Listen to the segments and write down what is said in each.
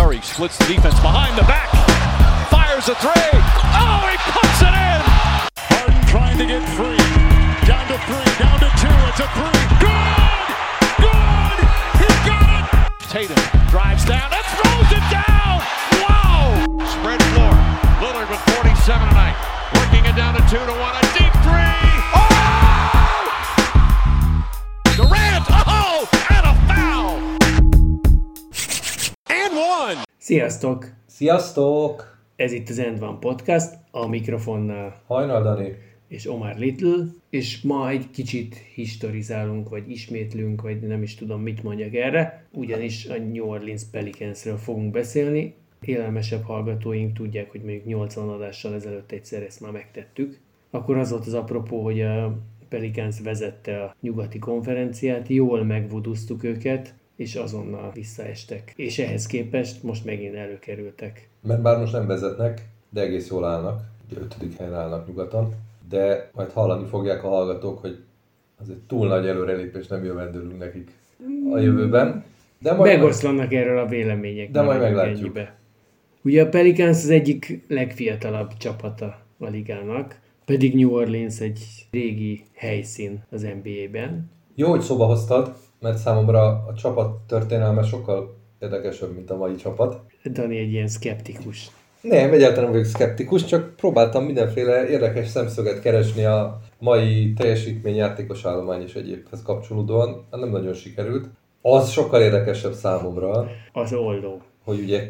Murray splits the defense behind the back. Fires a three. Oh, he puts it in. Harden trying to get free. Down to three, down to two. It's a three. Good! Good! He got it! Tatum drives down and throws it down. Wow! Spread floor. Lillard with 47 tonight. Working it down to 2-1. A deep three. Oh! Durant. Oh! And a foul. And one. Sziasztok! Sziasztok! Ez itt az End One Podcast, a mikrofonnál Hajnal Dani. és Omar Little, és ma egy kicsit historizálunk, vagy ismétlünk, vagy nem is tudom, mit mondjak erre, ugyanis a New Orleans Pelicansről fogunk beszélni. Élelmesebb hallgatóink tudják, hogy mondjuk 80 adással ezelőtt egyszer ezt már megtettük. Akkor az volt az apropó, hogy a Pelicans vezette a nyugati konferenciát, jól megvuduztuk őket, és azonnal visszaestek. És ehhez képest most megint előkerültek. Mert bár most nem vezetnek, de egész jól állnak. Ugye 5. helyen állnak nyugaton. De majd hallani fogják a hallgatók, hogy az egy túl nagy előrelépés nem jövendőlünk nekik a jövőben. De majd Megoszlanak erről a vélemények. De majd meglátjuk. Ennyibe. Ugye a Pelicans az egyik legfiatalabb csapata a ligának, pedig New Orleans egy régi helyszín az NBA-ben. Jó, hogy szóba hoztad, mert számomra a csapat történelme sokkal érdekesebb, mint a mai csapat. Dani egy ilyen szkeptikus. Nem, egyáltalán nem vagyok szkeptikus, csak próbáltam mindenféle érdekes szemszöget keresni a mai teljesítmény, játékos állomány és egyébhez kapcsolódóan. Nem nagyon sikerült. Az sokkal érdekesebb számomra, Az oldó. hogy ugye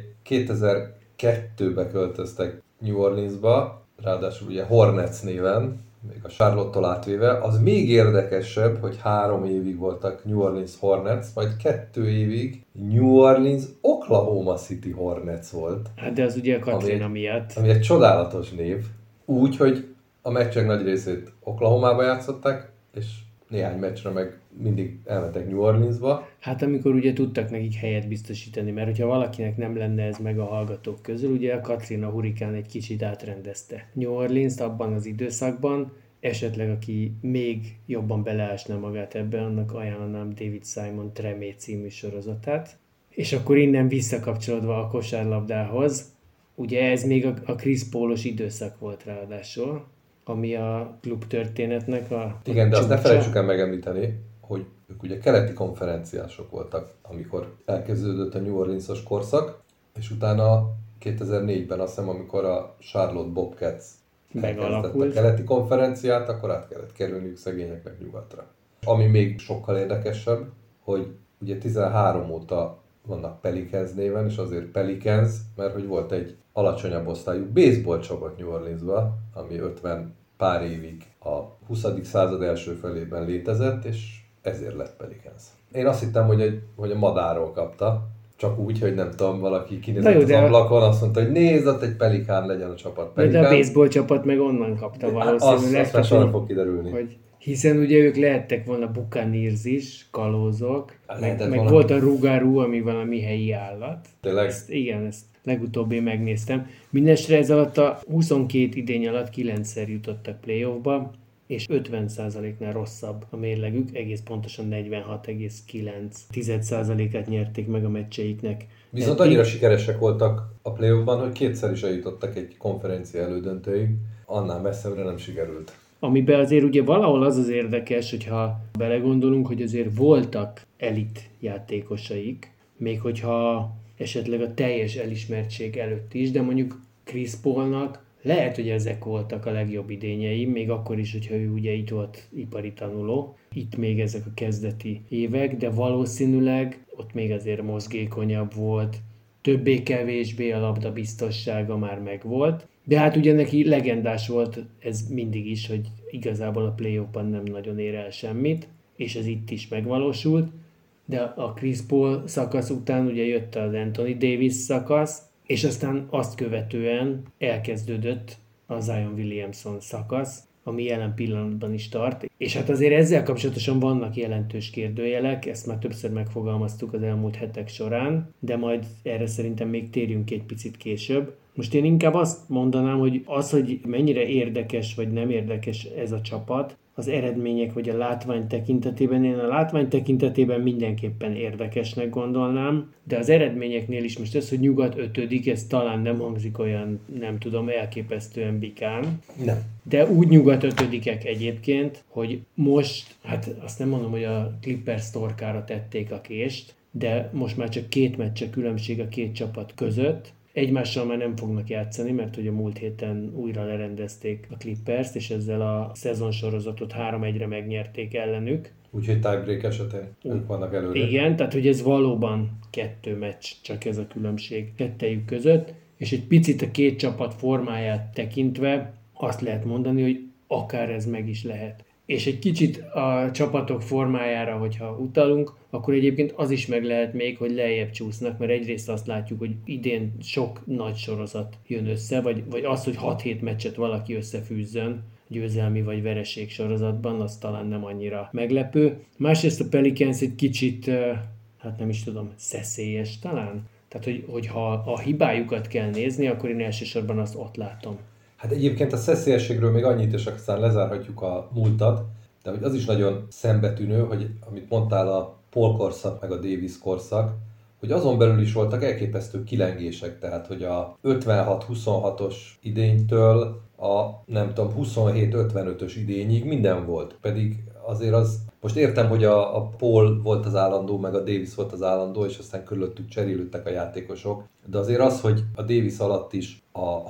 2002-be költöztek New Orleansba, ráadásul ugye Hornets néven, még a Charlotte-tól átvéve, az még érdekesebb, hogy 3 évig voltak New Orleans Hornets, majd 2 évig New Orleans Oklahoma City Hornets volt. Hát de az ugye a Katrina miatt. Ami egy csodálatos név. Úgy, hogy a meccsek nagy részét Oklahomába játszották, és néhány meccsre meg mindig elmentek New Orleansba. Hát amikor ugye tudtak nekik helyet biztosítani, mert hogyha valakinek nem lenne ez meg a hallgatók közül, ugye a Katrina hurikán egy kicsit átrendezte New Orleans-t abban az időszakban, esetleg aki még jobban beleásna magát ebbe, annak ajánlanám David Simon Tremé című sorozatát. És akkor innen visszakapcsolódva a kosárlabdához, ugye ez még a Chris Paulos időszak volt ráadásul, ami a klub történetnek a Igen, de azt ne csúcsa. felejtsük el megemlíteni, hogy ők ugye keleti konferenciások voltak, amikor elkezdődött a New Orleans-os korszak, és utána 2004-ben azt hiszem, amikor a Charlotte Bobcats elkezdett a keleti konferenciát, akkor át kellett kerülniük szegényeknek nyugatra. Ami még sokkal érdekesebb, hogy ugye 13 óta vannak Pelicans néven, és azért Pelicans, mert hogy volt egy alacsonyabb osztályú baseball csapat New Orleansban, ami 50 pár évig a 20. század első felében létezett, és ezért lett Pelicans. Én azt hittem, hogy a madárról kapta, csak úgy, hogy nem tudom, valaki kinézett az ablakon, azt mondta, hogy nézd, ott egy pelikán legyen a csapat. Pelikán. De a baseball csapat meg onnan kapta valószínűleg. Azt soha fog kiderülni. Hogy hiszen ugye ők lehettek volna Buccaneers is, kalózok, meg volna... volt a Rugaru, ami valami helyi állat. Tényleg? Ezt legutóbb én megnéztem. Mindenesre ez alatt a 22 idény alatt 9-szer jutottak playoffba, és 50%-nál rosszabb a mérlegük, egész pontosan 46,9%-át nyerték meg a meccseiknek. Viszont annyira sikeresek voltak a playoffban, hogy 2-szer is eljutottak egy konferencia elődöntőig, annál messzebbre nem sikerült. Amiben azért ugye valahol az érdekes, hogyha belegondolunk, hogy azért voltak elit játékosaik, még hogyha esetleg a teljes elismertség előtt is, de mondjuk Chris Paulnak lehet, hogy ezek voltak a legjobb idényei, még akkor is, hogyha ő ugye itt volt ipari tanuló. Itt még ezek a kezdeti évek, de valószínűleg ott még azért mozgékonyabb volt, többé-kevésbé a labda biztossága már megvolt. De hát ugye neki legendás volt ez mindig is, hogy igazából a play-offban nem nagyon ér el semmit, és ez itt is megvalósult. De a Chris Paul szakasz után ugye jött az Anthony Davis szakasz, és aztán azt követően elkezdődött a Zion Williamson szakasz, ami jelen pillanatban is tart. És hát azért ezzel kapcsolatosan vannak jelentős kérdőjelek, ezt már többször megfogalmaztuk az elmúlt hetek során, de majd erre szerintem még térjünk egy picit később. Most én inkább azt mondanám, hogy az, hogy mennyire érdekes vagy nem érdekes ez a csapat, az eredmények vagy a látvány tekintetében. Én a látvány tekintetében mindenképpen érdekesnek gondolnám, de az eredményeknél is most ez, hogy Nyugat 5., ez talán nem hangzik olyan, nem tudom, elképesztően bikán. Nem. De úgy Nyugat 5. egyébként, hogy most, hát azt nem mondom, hogy a Clippers torkára tették a kést, de most már csak 2 meccse különbség a 2 csapat között. Egymással már nem fognak játszani, mert hogy a múlt héten újra lerendezték a Clippers-t, és ezzel a szezonsorozatot 3-1-re megnyerték ellenük. Úgyhogy tiebreak esetén ők vannak előre. Igen, tehát hogy ez valóban 2 meccs, csak ez a különbség kettejük között, és egy picit a 2 csapat formáját tekintve azt lehet mondani, hogy akár ez meg is lehet. És egy kicsit a csapatok formájára, hogyha utalunk, akkor egyébként az is meg lehet még, hogy lejjebb csúsznak, mert egyrészt azt látjuk, hogy idén sok nagy sorozat jön össze, vagy az, hogy 6-7 meccset valaki összefűzzön győzelmi vagy vereség sorozatban, az talán nem annyira meglepő. Másrészt a Pelicans egy kicsit, hát nem is tudom, szeszélyes talán. Tehát, hogy ha a hibájukat kell nézni, akkor én elsősorban azt ott látom. Hát egyébként a szeszélyességről még annyit, és aztán lezárhatjuk a múltat, de hogy az is nagyon szembetűnő, hogy amit mondtál, a Paul korszak meg a Davis korszak, hogy azon belül is voltak elképesztő kilengések, tehát hogy a 56-26-os idénytől a nem tudom 27-55-ös idényig minden volt, pedig azért az, most értem, hogy a Paul volt az állandó, meg a Davis volt az állandó, és aztán körülöttük cserélődtek a játékosok, de azért az, hogy a Davis alatt is a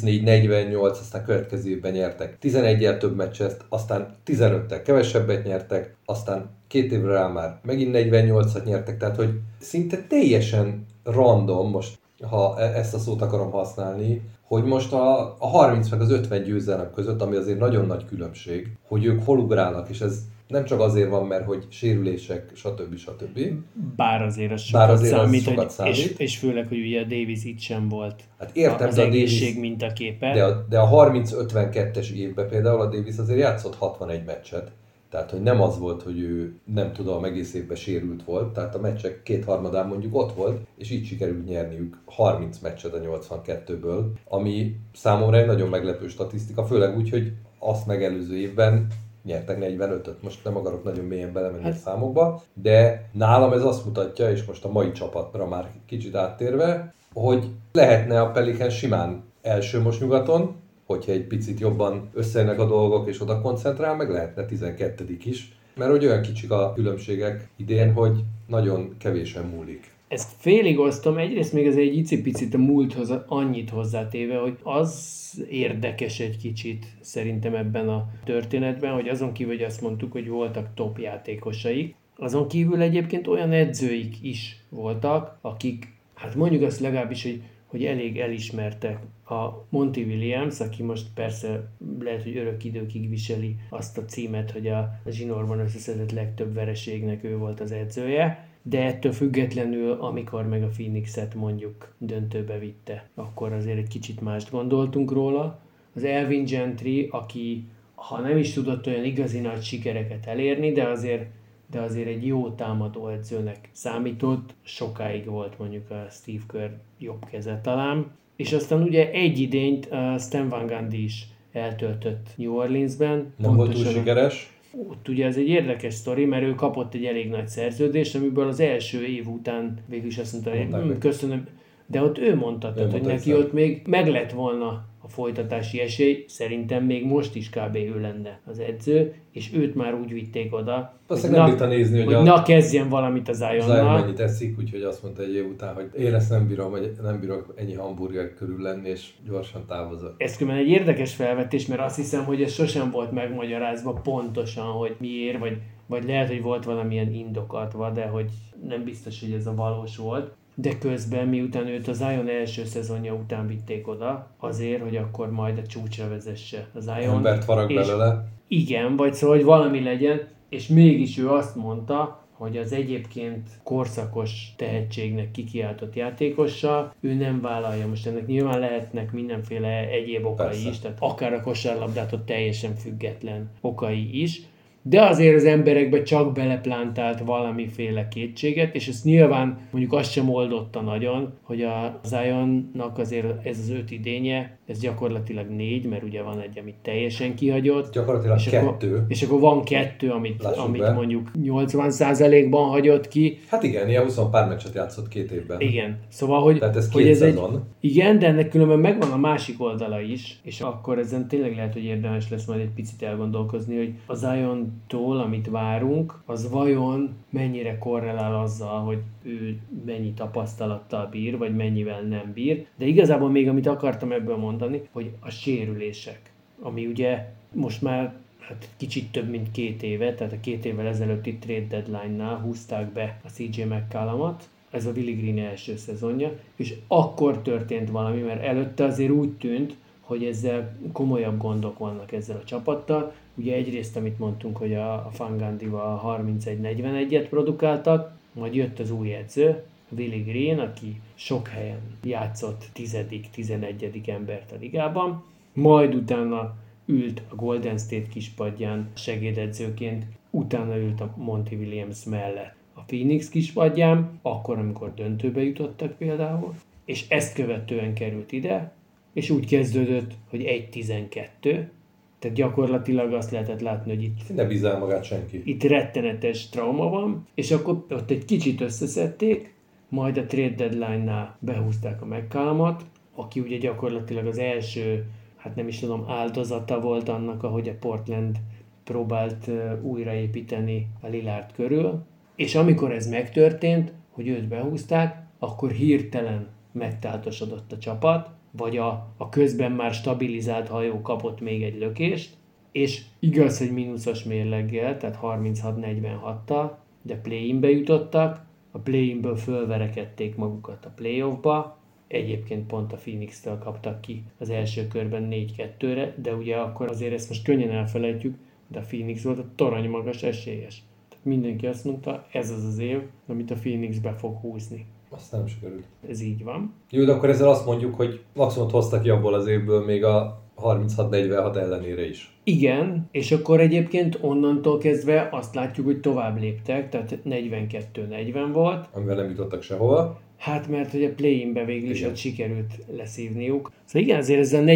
34-48, aztán következő évben nyertek 11-jel több meccset, aztán 15-tel kevesebbet nyertek, aztán 2 évre rá már megint 48-at nyertek, tehát hogy szinte teljesen random, most ha ezt a szót akarom használni, hogy most a 30 meg az 50 győzelem között, ami azért nagyon nagy különbség, hogy ők hol ugrálnak, és ez nem csak azért van, mert hogy sérülések, stb. Bár azért az sokat számít. És főleg, hogy ugye a Davis itt sem volt hát értem, az egészség mintaképe. De a 30-52-es évben például a Davis azért játszott 61 meccset. Tehát, hogy nem az volt, hogy ő nem tudom, egész évben sérült volt, tehát a meccsek 2/3 mondjuk ott volt, és így sikerült nyerniük 30 meccset a 82-ből, ami számomra egy nagyon meglepő statisztika, főleg úgy, hogy azt megelőző évben nyertek 45-öt. Most nem akarok nagyon mélyen belemenni a számokba, de nálam ez azt mutatja, és most a mai csapatra már kicsit áttérve, hogy lehetne a Pelicans simán első most nyugaton, hogyha egy picit jobban összejönnek a dolgok és oda koncentrál, meg lehetne 12. is, mert hogy olyan kicsik a különbségek idén, hogy nagyon kevésen múlik. Ezt félig osztom, egyrészt még ez egy icipicit a múlthoz annyit hozzátéve, hogy az érdekes egy kicsit szerintem ebben a történetben, hogy azon kívül, hogy azt mondtuk, hogy voltak top játékosaik, azon kívül egyébként olyan edzőik is voltak, akik, hát mondjuk azt legalábbis, hogy elég elismertek. A Monty Williams, aki most persze lehet, hogy örök időkig viseli azt a címet, hogy a zsinórban összeszedett legtöbb vereségnek ő volt az edzője, de ettől függetlenül, amikor meg a Phoenixet mondjuk döntőbe vitte, akkor azért egy kicsit mást gondoltunk róla. Az Elvin Gentry, aki ha nem is tudott olyan igazi nagy sikereket elérni, de azért egy jó támadó edzőnek számított, sokáig volt mondjuk a Steve Kerr jobb keze talán. És aztán ugye egy idényt Stan Van Gundy is eltöltött New Orleansben. Nem volt túl sikeres. Ott ugye ez egy érdekes sztori, mert ő kapott egy elég nagy szerződést, amiből az első év után végül is azt mondta, hogy köszönöm, de ott ő mondta, hogy neki ott még meg lett volna a folytatási esély, szerintem még most is kb. Ő lenne az edző, és őt már úgy vitték oda, hogy nézni, hogy kezdjen valamit az Zionnal. Zion mennyit eszik, úgyhogy azt mondta egy év után, hogy én ezt nem bírok ennyi hamburger körül lenni, és gyorsan távozok. Ez különben egy érdekes felvetés, mert azt hiszem, hogy ez sosem volt megmagyarázva pontosan, hogy miért, vagy lehet, hogy volt valamilyen indok adva, de hogy nem biztos, hogy ez a valós volt. De közben, miután őt a Zion első szezonja után vitték oda, azért, hogy akkor majd a csúcsra vezesse a Zion. Embert farag belőle. Igen, vagy szóval, hogy valami legyen, és mégis ő azt mondta, hogy az egyébként korszakos tehetségnek kikiáltott játékossal ő nem vállalja. Most ennek nyilván lehetnek mindenféle egyéb okai is, tehát akár a kosárlabdától teljesen független okai is, de azért az emberekbe csak beleplántált valamiféle kétséget, és ezt nyilván mondjuk azt sem oldotta nagyon, hogy a Zionnak azért ez az 5 idénye, ez gyakorlatilag 4, mert ugye van egy, amit teljesen kihagyott. Gyakorlatilag 2. És akkor van 2, amit mondjuk 80%-ban hagyott ki. Hát igen, ilyen 20 pár meccset játszott 2 évben. Igen, szóval, hogy, tehát ez hogy 2 ez szezon. Igen, de ennek különben megvan a másik oldala is, és akkor ezen tényleg lehet, hogy érdemes lesz majd egy picit elgondolkozni, hogy a Ziontól, amit várunk, az vajon mennyire korrelál azzal, hogy ő mennyi tapasztalattal bír, vagy mennyivel nem bír. De igazából még amit akartam ebből mondani, hogy a sérülések, ami ugye most már kicsit több mint 2 éve, tehát a 2 évvel ezelőtti trade deadline-nál húzták be a CJ McCollumot, ez a Willie Green első szezonja, és akkor történt valami, mert előtte azért úgy tűnt, hogy ezzel komolyabb gondok vannak ezzel a csapattal. Ugye egyrészt, amit mondtunk, hogy a Fangandival 31-41-et produkáltak, majd jött az új edző, Willie Green, aki sok helyen játszott 10.-11. embert a ligában, majd utána ült a Golden State kispadján segédedzőként, utána ült a Monty Williams mellett a Phoenix kispadján, akkor, amikor döntőbe jutottak például, és ezt követően került ide, és úgy kezdődött, hogy 1-12, tehát gyakorlatilag azt lehetett látni, hogy itt ne bízzál magát senki. Itt rettenetes trauma van, és akkor ott egy kicsit összeszedték, majd a trade deadline-nál behúzták a McCollumot, aki ugye gyakorlatilag az első, hát nem is tudom, áldozata volt annak, ahogy a Portland próbált újraépíteni a Lillard körül, és amikor ez megtörtént, hogy őt behúzták, akkor hirtelen megtáltosodott a csapat, vagy a közben már stabilizált hajó kapott még egy lökést, és igaz, hogy mínuszos mérleggel, tehát 36-46-tal, de play-inbe jutottak, a play-inből fölverekedték magukat a playoffba, egyébként pont a Phoenix-től kaptak ki az első körben 4-2-re, de ugye akkor azért ezt most könnyen elfelejtjük, de a Phoenix volt a torony magas esélyes. Tehát mindenki azt mondta, ez az az év, amit a Phoenix be fog húzni. Aztán nem sikerült. Ez így van. Jó, de akkor ezzel azt mondjuk, hogy maximumot hoztak ki abból az évből még a 36-46 ellenére is. Igen, és akkor egyébként onnantól kezdve azt látjuk, hogy tovább léptek, tehát 42-40 volt. Amivel nem jutottak sehova. Hát mert hogy a play-inbe végül is ott sikerült leszívniuk. Szóval igen, azért ezzel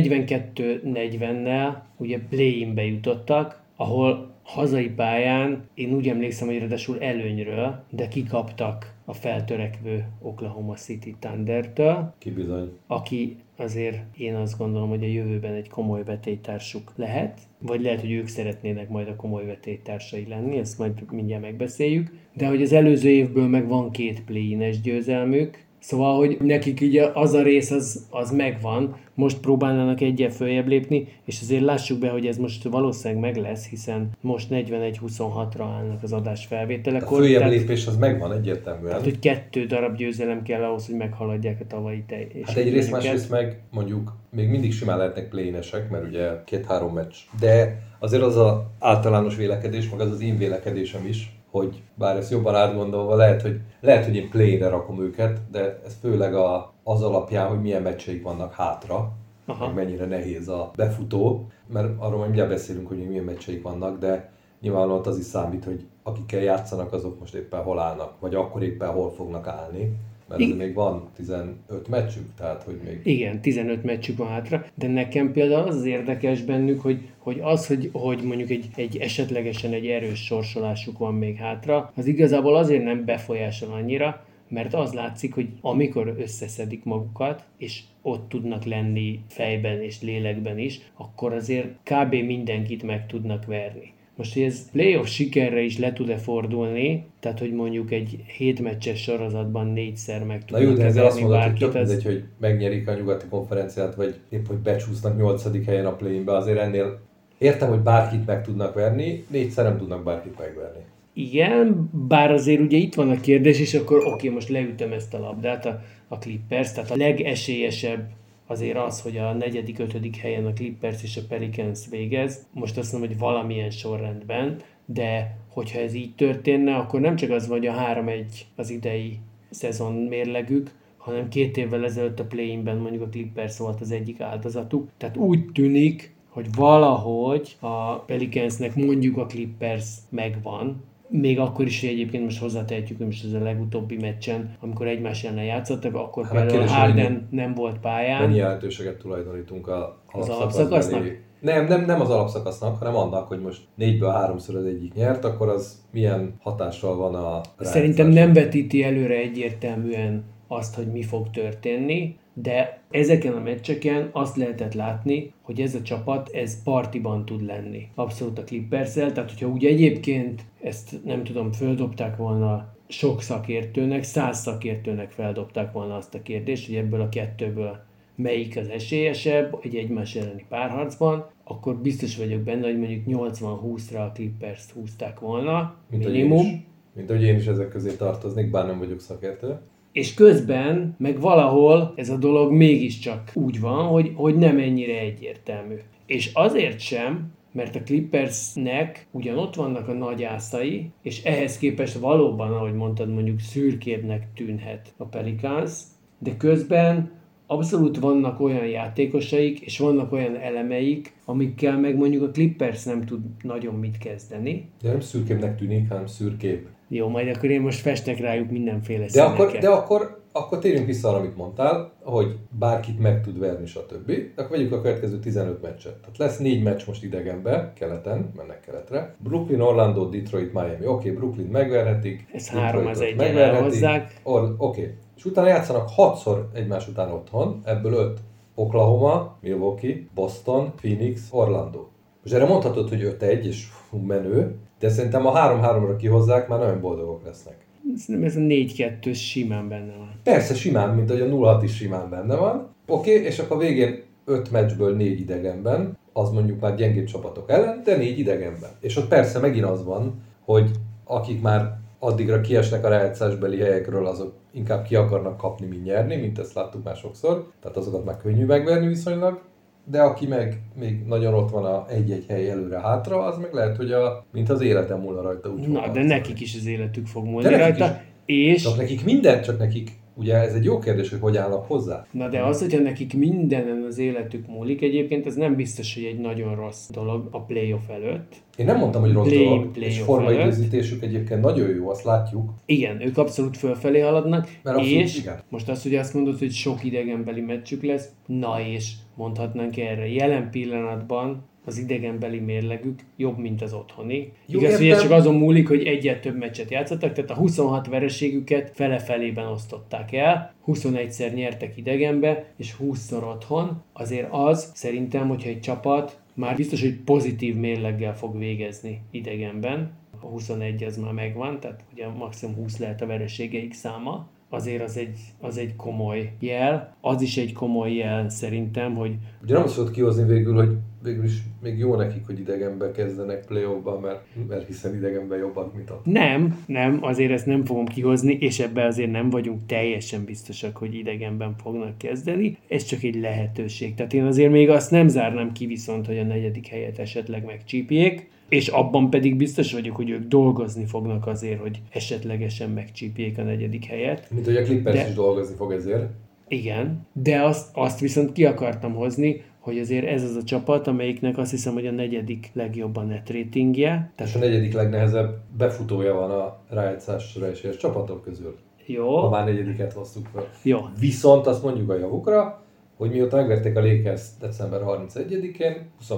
42-40-nel ugye play-inbe jutottak, ahol hazai pályán, én úgy emlékszem, hogy ráadásul előnyről, de kikaptak a feltörekvő Oklahoma City Thundertől. Ki bizony. Aki azért én azt gondolom, hogy a jövőben egy komoly vetélytársuk lehet, vagy lehet, hogy ők szeretnének majd a komoly vetélytársai lenni, ezt majd mindjárt megbeszéljük. De hogy az előző évből meg van 2 play-ines győzelmük, szóval, hogy nekik így az a rész az megvan, most próbálnának egyel följebb lépni, és azért lássuk be, hogy ez most valószínűleg meg lesz, hiszen most 41-26-ra állnak az adás felvételekor. A följebb lépés az megvan egyértelműen. Tehát, hogy 2 darab győzelem kell ahhoz, hogy meghaladják a tavalyi teljesítményeket. Hát egyrészt, másrészt meg mondjuk még mindig simán lehetnek play-inesek, mert ugye 2-3 meccs. De azért az az általános vélekedés, meg az én vélekedésem is, hogy bár ezt jobban átgondolva, lehet, hogy én play-re rakom őket, de ez főleg az alapján, hogy milyen meccseik vannak hátra, meg mennyire nehéz a befutó, mert arról majd mindjárt beszélünk, hogy milyen meccseik vannak, de nyilvánvalóan az is számít, hogy akikkel játszanak, azok most éppen hol állnak, vagy akkor éppen hol fognak állni. Mert ez még van 15 meccsük, tehát hogy még... Igen, 15 meccsük van hátra, de nekem például az érdekes bennük, hogy mondjuk egy esetlegesen egy erős sorsolásuk van még hátra, az igazából azért nem befolyásol annyira, mert az látszik, hogy amikor összeszedik magukat, és ott tudnak lenni fejben és lélekben is, akkor azért kb. Mindenkit meg tudnak verni. Most, hogy ez playoff sikerre is le tud-e fordulni, tehát, hogy mondjuk egy 7 meccses sorozatban 4-szer meg tudnak verni bárkit. Az... hogy megnyerik a nyugati konferenciát, vagy épp, hogy becsúsznak 8. helyen a play-inbe, azért ennél értem, hogy bárkit meg tudnak verni, 4-szer nem tudnak bárkit megverni. Igen, bár azért ugye itt van a kérdés, és akkor oké, most leütöm ezt a labdát, a Clippers, tehát a legesélyesebb azért az, hogy a 4.-5. helyen a Clippers és a Pelicans végez. Most azt mondom, hogy valamilyen sorrendben, de hogyha ez így történne, akkor nem csak az, hogy a 3-1 az idei szezon mérlegük, hanem 2 évvel ezelőtt a play-inben mondjuk a Clippers volt az egyik áldozatuk. Tehát úgy tűnik, hogy valahogy a Pelicansnek mondjuk a Clippers megvan, még akkor is, hogy egyébként most hozzátehetjük, hogy most ez a legutóbbi meccsen, amikor egymás ellen játszottak, akkor például Harden nem volt pályán. Mennyi jelentőséget tulajdonítunk az alapszakasznak? Nem az alapszakasznak, hanem annak, hogy most 4-ből 3-szor az egyik nyert, akkor az milyen hatással van a rájátszásra. Szerintem nem vetíti előre egyértelműen azt, hogy mi fog történni, de ezeken a meccseken azt lehetett látni, hogy ez a csapat, ez partiban tud lenni. Abszolút a Clippers-el, tehát hogyha úgy egyébként ezt nem tudom, földobták volna sok szakértőnek, 100 szakértőnek feldobták volna azt a kérdést, hogy ebből a kettőből melyik az esélyesebb egy egymás elleni párharcban, akkor biztos vagyok benne, hogy mondjuk 80-20-ra a Clippers-t húzták volna, minimum. Mint hogy én is ezek közé tartoznék, bár nem vagyok szakértő. És közben meg valahol ez a dolog mégiscsak úgy van, hogy nem ennyire egyértelmű. És azért sem, mert a Clippersnek ugyan ott vannak a nagy ászai, és ehhez képest valóban, ahogy mondtad, mondjuk szürkébbnek tűnhet a Pelicans, de közben abszolút vannak olyan játékosaik, és vannak olyan elemeik, amikkel meg mondjuk a Clippers nem tud nagyon mit kezdeni. De nem szürkébbnek tűnik, hanem szürkébb. Jó, majd akkor én most festek rájuk mindenféle színeket. De akkor térjünk vissza arra, amit mondtál, hogy bárkit meg tud verni, stb. Akkor vegyük a következő 15 meccset. Tehát lesz 4 meccs most idegenbe, keleten, mennek keletre. Brooklyn, Orlando, Detroit, Miami. Oké, Brooklyn megverhetik. Ez 3-1-en elhozzák. Oké. És utána játszanak 6-szor egymás után otthon, ebből 5. Oklahoma, Milwaukee, Boston, Phoenix, Orlando. Most erre mondhatod, hogy 5-1 és menő, de szerintem a 3-3-ra kihozzák, már nagyon boldogok lesznek. Ez a 4-2 simán benne van. Persze simán, mint hogy a 0-6 is simán benne van. Oké, és akkor végén 5 meccsből 4 idegenben, az mondjuk már gyengébb csapatok ellen, de 4 idegenben. És ott persze megint az van, hogy akik már addigra kiesnek a rájátszásbeli helyekről, azok inkább ki akarnak kapni, mint nyerni, mint ezt láttuk már sokszor. Tehát azokat már könnyű megverni viszonylag. De aki meg még nagyon ott van a egy-egy hely előre-hátra, az meg lehet, hogy mint az életem múlna rajta. Na, de nekik is az életük fog múlni rajta. És... Csak nekik minden, csak nekik, ugye ez egy jó kérdés, hogy állnak hozzá. Na de az, hogyha nekik mindenen az életük múlik, egyébként ez nem biztos, hogy egy nagyon rossz dolog a playoff előtt. Én nem mondtam, hogy rossz dolog, és formaidőzítésük egyébként nagyon jó, azt látjuk. Igen, ők abszolút fölfelé haladnak, és igen. Most azt ugye azt mondod, hogy sok idegenbeli meccsük lesz, na és mondhatnánk erre, jelen pillanatban az idegenbeli mérlegük jobb, mint az otthoni. Igaz, hogy csak azon múlik, hogy egyet több meccset játszottak, tehát a 26 vereségüket fele-felében osztották el, 21-szer nyertek idegenbe, és 20-szor otthon. Azért az szerintem, hogyha egy csapat már biztos, hogy pozitív mérleggel fog végezni idegenben, a 21 az már megvan, tehát ugye maximum 20 lehet a vereségeik száma, azért az egy komoly jel. Az is egy komoly jel szerintem, hogy... Ugye nem azt tudod kihozni végül is még jó nekik, hogy idegenben kezdenek playoffban, mert hiszen idegenben jobbak, mint a... Nem, azért ezt nem fogom kihozni, és ebben azért nem vagyunk teljesen biztosak, hogy idegenben fognak kezdeni. Ez csak egy lehetőség. Tehát én azért még azt nem zárnám ki viszont, hogy a 4. helyet esetleg megcsípjék, és abban pedig biztos vagyok, hogy ők dolgozni fognak azért, hogy esetlegesen megcsípjék a 4. helyet. Mint hogy a Clippers is dolgozni fog ezért. Igen, de azt viszont ki akartam hozni, hogy azért ez az a csapat, amelyiknek azt hiszem, hogy a 4. legjobb a net ratingje. És a 4. legnehezebb befutója van a rájátszásra esélyes csapatok közül. Jó. Ha már 4. hoztuk fel. Jó. Viszont azt mondjuk a javukra, hogy mióta megverték a Lakers december 31-én,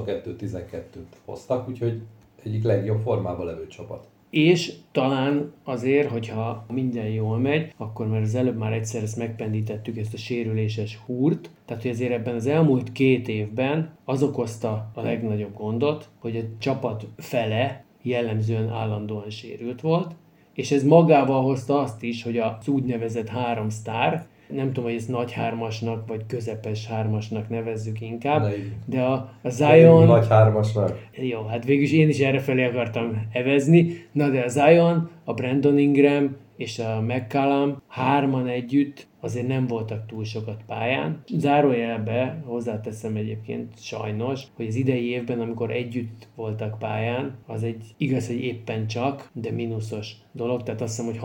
22-12-t hoztak, úgyhogy egyik legjobb formában levő csapat. És talán azért, hogyha minden jól megy, akkor mert az előbb már egyszer ezt megpendítettük, ezt a sérüléses húrt, tehát hogy azért ebben az elmúlt 2 évben az okozta a legnagyobb gondot, hogy a csapat fele jellemzően állandóan sérült volt, és ez magával hozta azt is, hogy az úgynevezett 3 sztár, nem tudom, hogy ezt nagy 3-asnak, vagy közepes 3-asnak nevezzük inkább, de a Zion... Nagy 3-asnak. Jó, hát végülis én is errefelé akartam evezni, na de a Zion, a Brandon Ingram és a McCallum hárman együtt azért nem voltak túl sokat pályán. Zárójelbe hozzáteszem egyébként sajnos, hogy az idei évben, amikor együtt voltak pályán, az egy igaz, hogy éppen csak, de mínuszos dolog. Tehát azt hiszem, hogy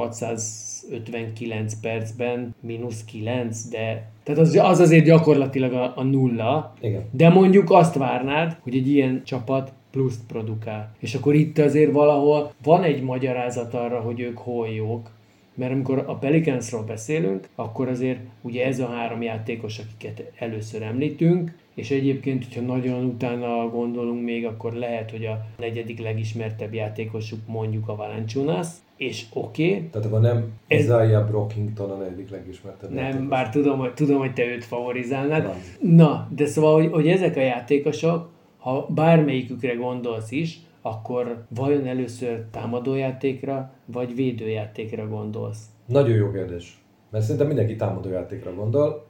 659 percben -9, de tehát az azért gyakorlatilag a nulla. Igen. De mondjuk azt várnád, hogy egy ilyen csapat pluszt produkál. És akkor itt azért valahol van egy magyarázat arra, hogy ők hol jók. Mert amikor a Pelicansról beszélünk, akkor azért ugye ez a három játékos, akiket először említünk, és egyébként, hogyha nagyon utána gondolunk még, akkor lehet, hogy a negyedik legismertebb játékosuk mondjuk a Valanciunas, és oké. Tehát akkor nem Isaiah Brockington a negyedik legismertebb Nem, játékos. bár tudom, hogy te őt favorizálnád. Nem. Na, de szóval, hogy ezek a játékosok, ha bármelyikükre gondolsz is, akkor vajon először támadójátékra, vagy védőjátékra gondolsz? Nagyon jó kérdés. Mert szerintem mindenki támadójátékra gondol,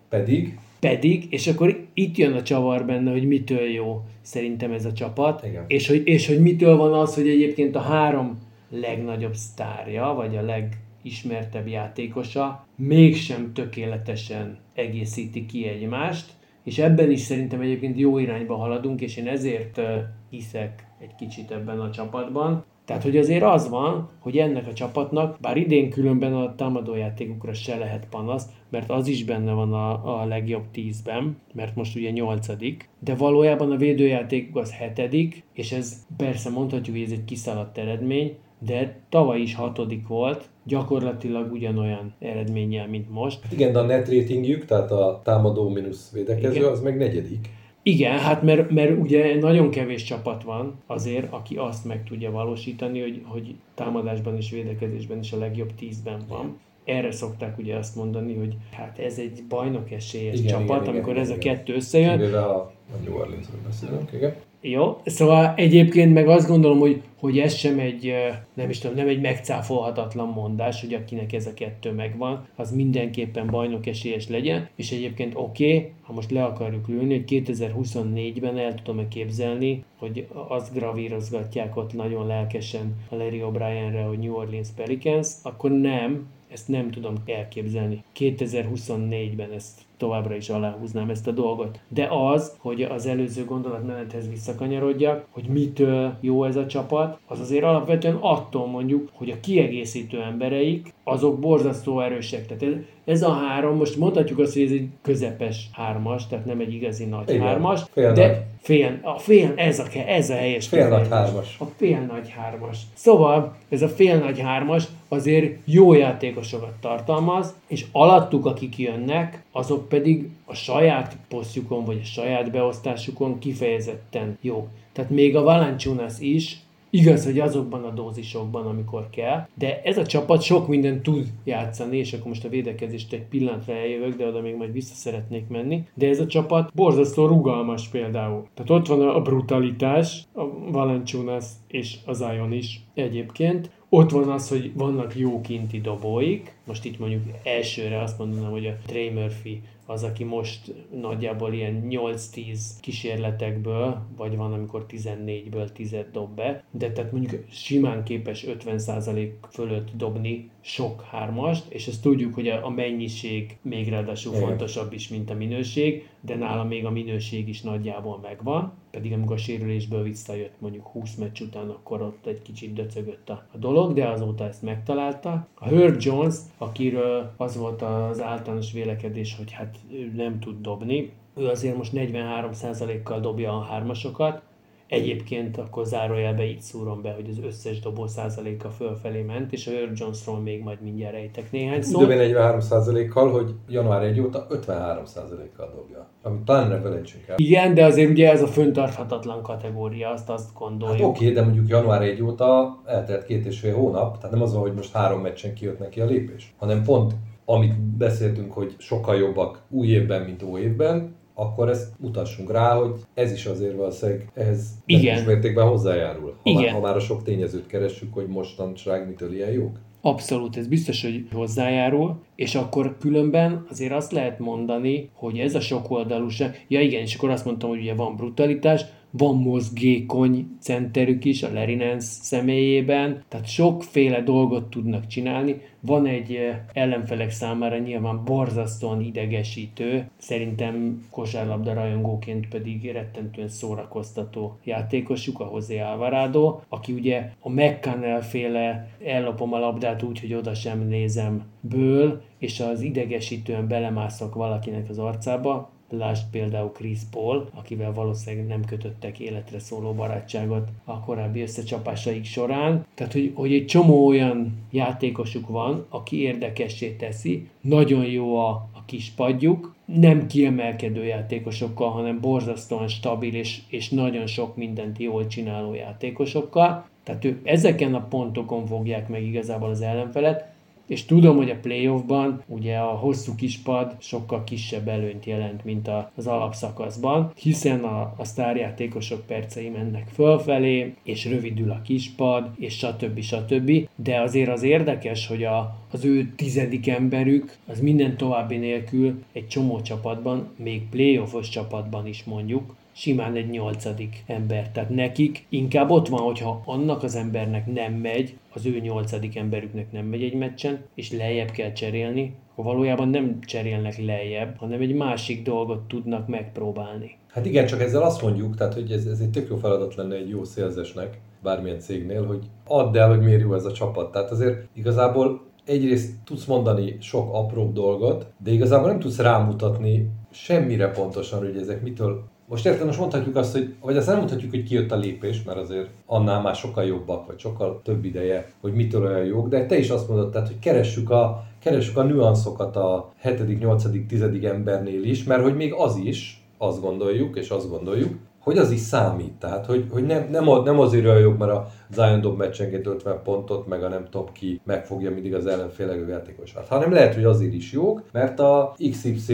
Pedig, és akkor itt jön a csavar benne, hogy mitől jó szerintem ez a csapat, Igen. és hogy mitől van az, hogy egyébként a három legnagyobb sztárja, vagy a legismertebb játékosa mégsem tökéletesen egészíti ki egymást, és ebben is szerintem egyébként jó irányba haladunk, és én ezért hiszek egy kicsit ebben a csapatban. Tehát, hogy azért az van, hogy ennek a csapatnak, bár idén különben a támadójátékukra se lehet panasz, mert az is benne van a legjobb 10-ben, mert most ugye 8., de valójában a védőjátékuk az 7., és ez persze mondhatjuk, hogy ez egy kiszaladt eredmény, de tavaly is 6. volt, gyakorlatilag ugyanolyan eredménnyel, mint most. igen, de a net ratingjük, tehát a támadó mínusz védekező, Igen. az meg 4. Igen, hát mert ugye nagyon kevés csapat van azért, aki azt meg tudja valósítani, hogy támadásban és védekezésben is a legjobb 10-ben van. Erre szokták ugye azt mondani, hogy hát ez egy bajnok esélyes csapat, amikor ez a kettő összejön. Kivéve a New Orleansról beszélünk, igen. Jó, szóval egyébként meg azt gondolom, hogy ez sem egy, nem egy megcáfolhatatlan mondás, hogy akinek ez a kettő megvan, az mindenképpen bajnok esélyes legyen, és egyébként oké, ha most le akarjuk lőni, hogy 2024-ben el tudom képzelni, hogy azt gravírozgatják ott nagyon lelkesen a Larry O'Brienre, hogy New Orleans Pelicans, akkor nem, ezt nem tudom elképzelni. 2024-ben ezt továbbra is aláhúznám ezt a dolgot. De az, hogy az előző gondolatmenethez visszakanyarodjak, hogy mitől jó ez a csapat, az azért alapvetően attól mondjuk, hogy a kiegészítő embereik, azok borzasztó erősek. Tehát ez a három, most mondhatjuk azt, hogy ez egy közepes hármas, tehát nem egy igazi nagy Igen, hármas, fél de nagy. ez a helyes Fél nagy kifejezés. hármas. A fél nagy hármas. Szóval ez a fél nagy hármas azért jó játékosokat tartalmaz, és alattuk, akik jönnek, azok pedig a saját posztjukon, vagy a saját beosztásukon kifejezetten jók. Tehát még a Valanciunas is, igaz, hogy azokban a dózisokban, amikor kell, de ez a csapat sok mindent tud játszani, és akkor most a védekezést egy pillanatra eljövök, de oda még majd vissza szeretnék menni. De ez a csapat borzasztó rugalmas például. Tehát ott van a brutalitás, a Valanciunas és a Zion is egyébként. Ott van az, hogy vannak jó kinti dobóik. Most itt mondjuk elsőre azt mondanám, hogy a Trey Murphy az, aki most nagyjából ilyen 8-10 kísérletekből, vagy van, amikor 14-ből 10-et dob be, de tehát mondjuk simán képes 50% fölött dobni sok hármast, és ezt tudjuk, hogy a mennyiség még ráadásul fontosabb is, mint a minőség, de nála még a minőség is nagyjából megvan, pedig amikor a sérülésből visszajött mondjuk 20 meccs után, akkor ott egy kicsit döcögött a dolog, de azóta ezt megtalálta. A Herb Jones, akiről az volt az általános vélekedés, hogy hát ő nem tud dobni, ő azért most 43%-kal dobja a hármasokat, egyébként akkor zárójelbe így szúrom be, hogy az összes dobó százaléka fölfelé ment, és a Herb Jonesról még majd mindjárt rejtek néhány szót. Időben 43%-kal, hogy január 1 óta 53%-kal dobja. Amit talán ne felejtsünk el. Igen, de azért ugye ez a föntarthatatlan kategória, azt gondoljuk. Hát oké, de mondjuk január 1 óta eltelt 2,5 hónap, tehát nem az van, hogy most 3 meccsen kijött neki a lépés, hanem pont amit beszéltünk, hogy sokkal jobbak új évben, mint ó évben, akkor ezt mutassunk rá, hogy ez is azért valószínűleg ehhez nem mértékben hozzájárul. Ha már a sok tényezőt keressük, hogy mostanság mitől ilyen jók. Abszolút, ez biztos, hogy hozzájárul, és akkor különben azért azt lehet mondani, hogy ez a sokoldalúság, ja igen, és akkor azt mondtam, hogy ugye van brutalitás, van mozgékony centerük is a Larry Nance személyében, tehát sokféle dolgot tudnak csinálni. Van egy ellenfelek számára nyilván borzasztóan idegesítő, szerintem kosárlabda rajongóként pedig rettentően szórakoztató játékosuk, a José Alvarado, aki ugye a McConnell féle ellopom a labdát úgy, hogy oda sem nézem ből, és az idegesítően belemászok valakinek az arcába. Lásd például Chris Paul, akivel valószínűleg nem kötöttek életre szóló barátságot a korábbi összecsapásaik során. Tehát, hogy egy csomó olyan játékosuk van, aki érdekessé teszi, nagyon jó a kispadjuk, nem kiemelkedő játékosokkal, hanem borzasztóan stabil és nagyon sok mindent jól csináló játékosokkal. Tehát ők ezeken a pontokon fogják meg igazából az ellenfelet, és tudom, hogy a playoffban ugye a hosszú kispad sokkal kisebb előnyt jelent, mint az alapszakaszban, hiszen a sztárjátékosok percei mennek fölfelé, és rövidül a kispad, és stb. De azért az érdekes, hogy az ő 10. emberük, az minden további nélkül egy csomó csapatban, még playoffos csapatban is mondjuk, simán egy 8. ember. Tehát nekik inkább ott van, hogyha annak az embernek nem megy, az ő 8. emberüknek nem megy egy meccsen, és lejjebb kell cserélni, akkor valójában nem cserélnek lejjebb, hanem egy másik dolgot tudnak megpróbálni. Hát igen, csak ezzel azt mondjuk, tehát, hogy ez egy tök jó feladat lenne egy jó szélzesnek, bármilyen cégnél, hogy add el, hogy miért jó ez a csapat. Tehát azért igazából egyrészt tudsz mondani sok apróbb dolgot, de igazából nem tudsz rámutatni semmire pontosan, hogy ezek mitől. Most érted, most mondhatjuk azt, hogy, vagy azt nem mondhatjuk, hogy kijött a lépés, mert azért annál már sokkal jobbak, vagy sokkal több ideje, hogy mitől olyan jók, de te is azt mondod, tehát, hogy keressük a nüanszokat a 7., 8., 10. embernél is, mert hogy még az is, azt gondoljuk, hogy az is számít. Tehát, hogy nem azért olyan jók, mert a Zion dob meccsenként 50 pontot, meg a nem top ki megfogja mindig az ellenfél legjobb játékosát. Hanem lehet, hogy azért is jók, mert a XY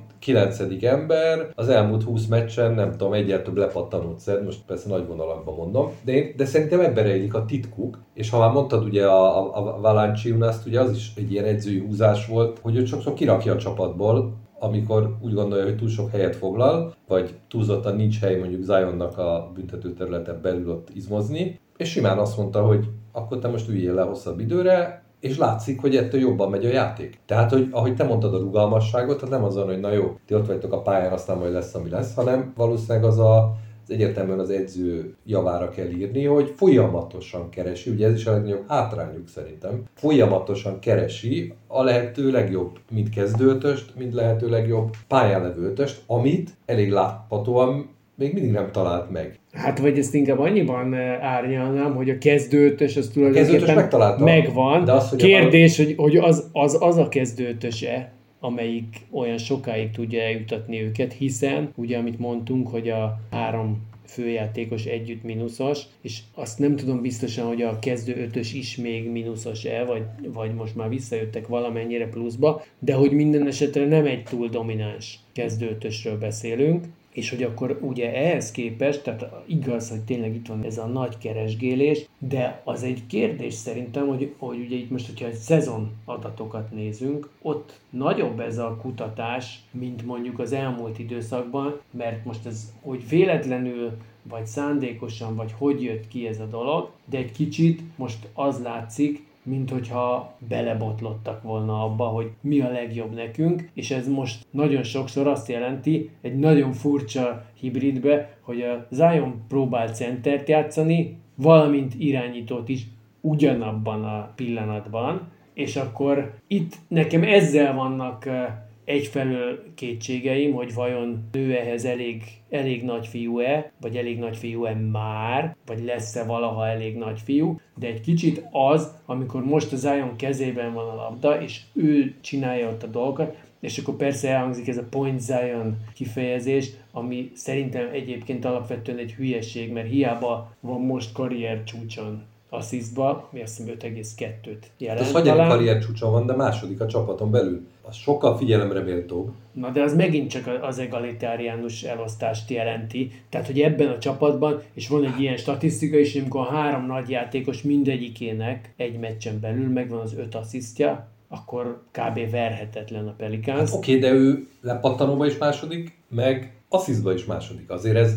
9. ember az elmúlt 20 meccsen, nem tudom, egyel több lepattanót szed, most persze nagy vonalakban mondom, de szerintem ebben rejlik a titkuk, és ha már mondtad ugye a Valanciunast, ugye az is egy ilyen edzői húzás volt, hogy ő sokszor kirakja a csapatból, amikor úgy gondolja, hogy túl sok helyet foglal, vagy túlzottan nincs hely mondjuk Zionnak a büntetőterületen belül ott izmozni, és simán azt mondta, hogy akkor te most üljél le hosszabb időre, és látszik, hogy ettől jobban megy a játék. Tehát, hogy ahogy te mondtad a rugalmasságot, az nem azon, hogy na jó, ti ott vagytok a pályán, aztán majd lesz, ami lesz, hanem valószínűleg az egyértelműen az edző javára kell írni, hogy folyamatosan keresi, ugye ez is a legnagyobb hátrányuk szerintem, folyamatosan keresi a lehető legjobb, mind kezdőötöst, mind lehető legjobb pályán levő ötöst, amit elég láthatóan még mindig nem talált meg. Hát vagy ezt inkább annyiban árnyalnám, hogy a kezdőötös az tulajdonképpen megvan. De az, hogy kérdés, hogy az a kezdőötöse, amelyik olyan sokáig tudja eljutatni őket, hiszen ugye amit mondtunk, hogy a 3 főjátékos együtt mínuszos, és azt nem tudom biztosan, hogy a kezdő 5-ös is még mínuszos-e, vagy most már visszajöttek valamennyire pluszba, de hogy minden esetre nem egy túl domináns kezdő 5-ösről beszélünk, és hogy akkor ugye ehhez képest, tehát igaz, hogy tényleg itt van ez a nagy keresgélés, de az egy kérdés szerintem, hogy ugye itt most, hogyha egy szezon adatokat nézünk, ott nagyobb ez a kutatás, mint mondjuk az elmúlt időszakban, mert most ez, hogy véletlenül, vagy szándékosan, vagy hogy jött ki ez a dolog, de egy kicsit most az látszik, mint hogyha belebotlottak volna abba, hogy mi a legjobb nekünk, és ez most nagyon sokszor azt jelenti, egy nagyon furcsa hibridbe, hogy a Zion próbál centert játszani, valamint irányítót is ugyanabban a pillanatban, és akkor itt nekem ezzel vannak egyfelől kétségeim, hogy vajon ő ehhez elég nagy fiú-e, vagy elég nagy fiú-e már, vagy lesz-e valaha elég nagy fiú, de egy kicsit az, amikor most a Zion kezében van a labda, és ő csinálja ott a dolgokat, és akkor persze elhangzik ez a point Zion kifejezés, ami szerintem egyébként alapvetően egy hülyeség, mert hiába van most karrier csúcson asszisztba, mi azt hiszem 5,2-t jelent. Az hagyják karrier csúcson van, de második a csapaton belül. Az sokkal figyelemre méltóbb. Na de az megint csak az egalitáriánus elosztást jelenti. Tehát, hogy ebben a csapatban, és van egy ilyen statisztika is, amikor a 3 nagy játékos mindegyikének egy meccsen belül megvan az 5 asszisztja, akkor kb. Verhetetlen a Pelicans. Hát oké, de ő lepattanóba is második, meg asszisztba is második. Azért